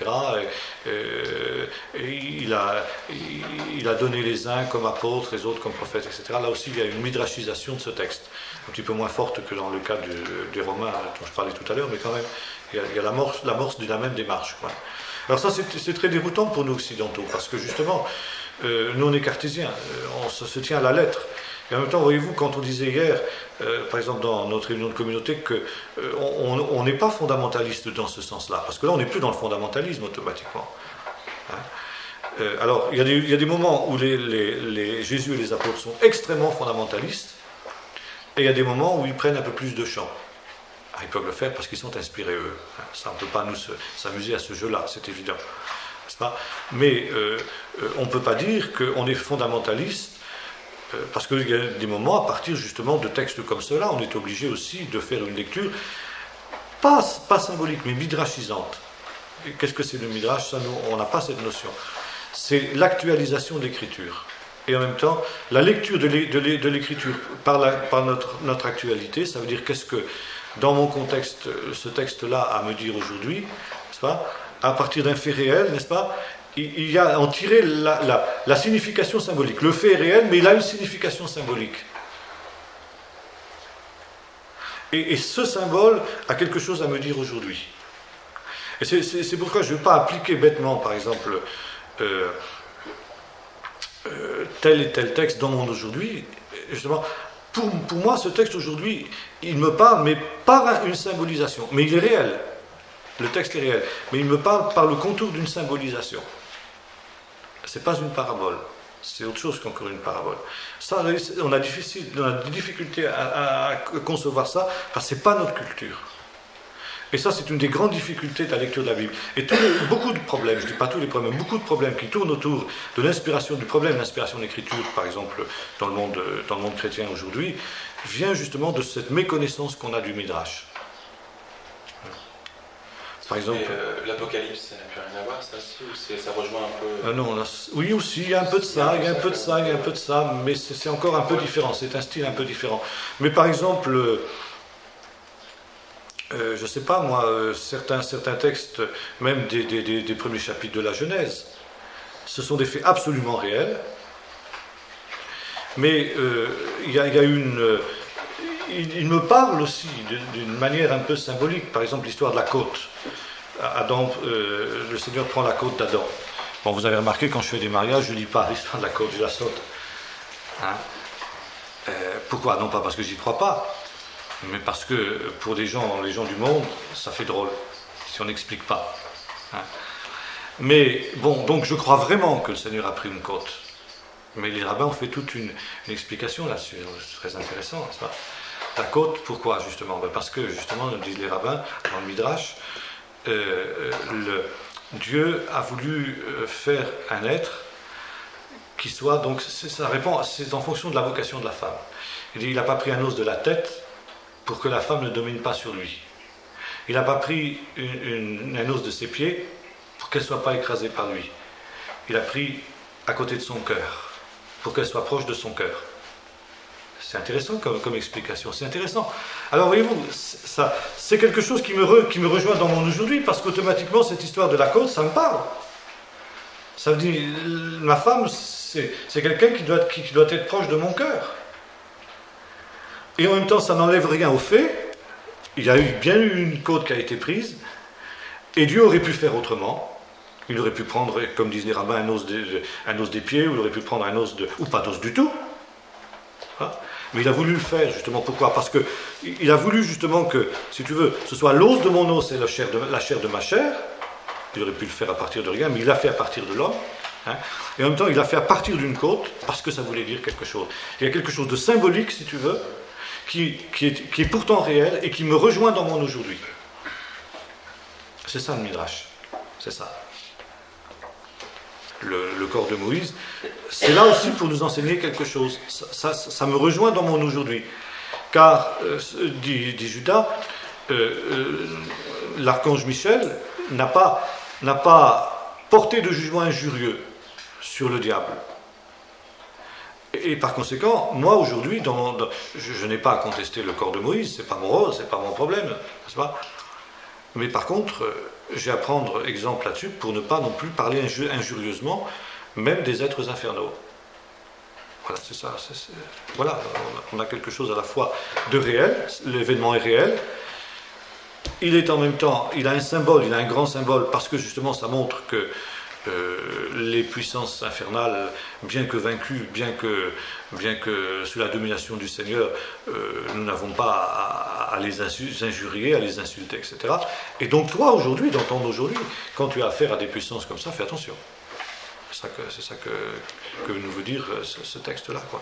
Et il a donné les uns comme apôtres, les autres comme prophètes, etc. Là aussi, il y a une midrashisation de ce texte, un petit peu moins forte que dans le cas des Romains dont je parlais tout à l'heure, mais quand même, il y a l'amorce de la même démarche, quoi. Alors ça, c'est très déroutant pour nous occidentaux, parce que justement, nous on est cartésiens, on se tient à la lettre. Et en même temps, voyez-vous, quand on disait hier, par exemple dans notre réunion de communauté, qu'on n'est pas fondamentaliste dans ce sens-là, parce que là on n'est plus dans le fondamentalisme automatiquement. Hein. Alors, il y a des moments où Jésus et les apôtres sont extrêmement fondamentalistes, et il y a des moments où ils prennent un peu plus de champ. Ils peuvent le faire parce qu'ils sont inspirés eux. Ça, on ne peut pas nous s'amuser à ce jeu-là, c'est évident. N'est-ce pas? Mais on ne peut pas dire qu'on est fondamentaliste, parce qu'il y a des moments, à partir justement de textes comme cela, on est obligé aussi de faire une lecture, pas symbolique, mais midrashisante. Et qu'est-ce que c'est le midrash? Ça, on n'a pas cette notion. C'est l'actualisation de l'écriture. Et en même temps, la lecture de l'écriture par notre actualité, ça veut dire qu'est-ce que, dans mon contexte, ce texte-là a à me dire aujourd'hui, n'est-ce pas? À partir d'un fait réel, n'est-ce pas? Il y a à en tirer la signification symbolique. Le fait est réel, mais il a une signification symbolique. Et ce symbole a quelque chose à me dire aujourd'hui. Et c'est pourquoi je ne veux pas appliquer bêtement, par exemple, tel et tel texte dans mon aujourd'hui. Justement, pour moi, ce texte aujourd'hui, il me parle, mais par une symbolisation. Mais il est réel. Le texte est réel. Mais il me parle par le contour d'une symbolisation. Ce n'est pas une parabole. C'est autre chose qu'encore une parabole. Ça, on a des difficultés à concevoir ça, parce que ce n'est pas notre culture. Et ça, c'est une des grandes difficultés de la lecture de la Bible. Et beaucoup de problèmes, je ne dis pas tous les problèmes, beaucoup de problèmes qui tournent autour de l'inspiration, du problème de l'inspiration de l'écriture, par exemple, dans le monde chrétien aujourd'hui, vient justement de cette méconnaissance qu'on a du Midrash. Par exemple,
l'Apocalypse, ça n'a plus rien à voir, ça aussi, ou ça rejoint un peu...
Non, oui aussi, il y a un peu de ça, il y a un peu de ça, il y a un peu de ça, mais c'est encore un peu différent, c'est un style un peu différent. Mais par exemple, je ne sais pas moi, certains textes, même des premiers chapitres de la Genèse, ce sont des faits absolument réels, mais il y a une... Il me parle aussi d'une manière un peu symbolique, par exemple l'histoire de la côte. Adam, le Seigneur prend la côte d'Adam. Bon, vous avez remarqué, quand je fais des mariages, je ne lis pas l'histoire de la côte, je la saute. Hein? Pourquoi? Non pas parce que j'y crois pas, mais parce que pour les gens du monde, ça fait drôle, si on n'explique pas. Hein? Mais bon, donc je crois vraiment que le Seigneur a pris une côte. Mais les rabbins ont fait toute une explication là-dessus, c'est très intéressant, n'est-ce pas? La côte, pourquoi justement? Parce que justement, nous disent les rabbins, dans le Midrash, Dieu a voulu faire un être qui soit, donc ça répond, c'est en fonction de la vocation de la femme. Il n'a pas pris un os de la tête pour que la femme ne domine pas sur lui. Il n'a pas pris un os de ses pieds pour qu'elle ne soit pas écrasée par lui. Il a pris à côté de son cœur, pour qu'elle soit proche de son cœur. C'est intéressant comme explication, c'est intéressant. Alors voyez-vous, c'est quelque chose qui me rejoint dans mon aujourd'hui, parce qu'automatiquement, cette histoire de la côte, ça me parle. Ça veut dire, ma femme, c'est quelqu'un qui doit être proche de mon cœur. Et en même temps, ça n'enlève rien au fait, il y a bien eu une côte qui a été prise, et Dieu aurait pu faire autrement. Il aurait pu prendre, comme disent les rabbins, un os des pieds, ou il aurait pu prendre un os ou pas d'os du tout. Hein? Mais il a voulu le faire, justement. Pourquoi? Parce qu'il a voulu, justement, que, si tu veux, ce soit l'os de mon os et la chair de ma chair. Il aurait pu le faire à partir de rien, mais il l'a fait à partir de l'homme. Hein? Et en même temps, il l'a fait à partir d'une côte, parce que ça voulait dire quelque chose. Il y a quelque chose de symbolique, si tu veux, qui est pourtant réel, et qui me rejoint dans mon aujourd'hui. C'est ça le Midrash. C'est ça. Le corps de Moïse, c'est là aussi pour nous enseigner quelque chose. Ça me rejoint dans mon aujourd'hui. Car, dit Judas, l'archange Michel n'a pas porté de jugement injurieux sur le diable. Et par conséquent, moi aujourd'hui, je n'ai pas à contester le corps de Moïse, c'est pas mon rôle, c'est pas mon problème, n'est-ce pas? Mais par contre, j'ai à prendre exemple là-dessus pour ne pas non plus parler injurieusement, même des êtres infernaux. Voilà, c'est ça. Voilà, on a quelque chose à la fois de réel, l'événement est réel, il est en même temps, il a un symbole, il a un grand symbole, parce que justement ça montre que les puissances infernales, bien que vaincues, bien que sous la domination du Seigneur, nous n'avons pas à les injurier, à les insulter, etc. Et donc toi, aujourd'hui, dans ton aujourd'hui, quand tu as affaire à des puissances comme ça, fais attention. C'est ça que nous veut dire ce texte-là, quoi.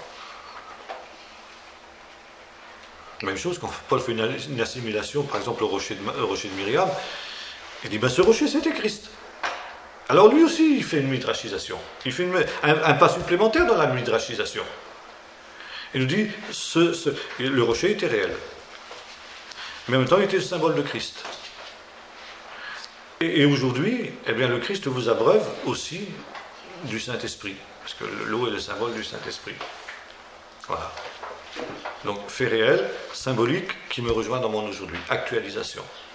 Même chose, quand Paul fait une assimilation, par exemple, au rocher de Myriam, il dit, ce rocher, c'était Christ. Alors lui aussi, il fait une midrashisation. Il fait un pas supplémentaire dans la midrashisation. Il nous dit, le rocher était réel. Mais en même temps, il était le symbole de Christ. Et aujourd'hui, eh bien, le Christ vous abreuve aussi du Saint-Esprit. Parce que l'eau est le symbole du Saint-Esprit. Voilà. Donc, fait réel, symbolique, qui me rejoint dans mon aujourd'hui. Actualisation.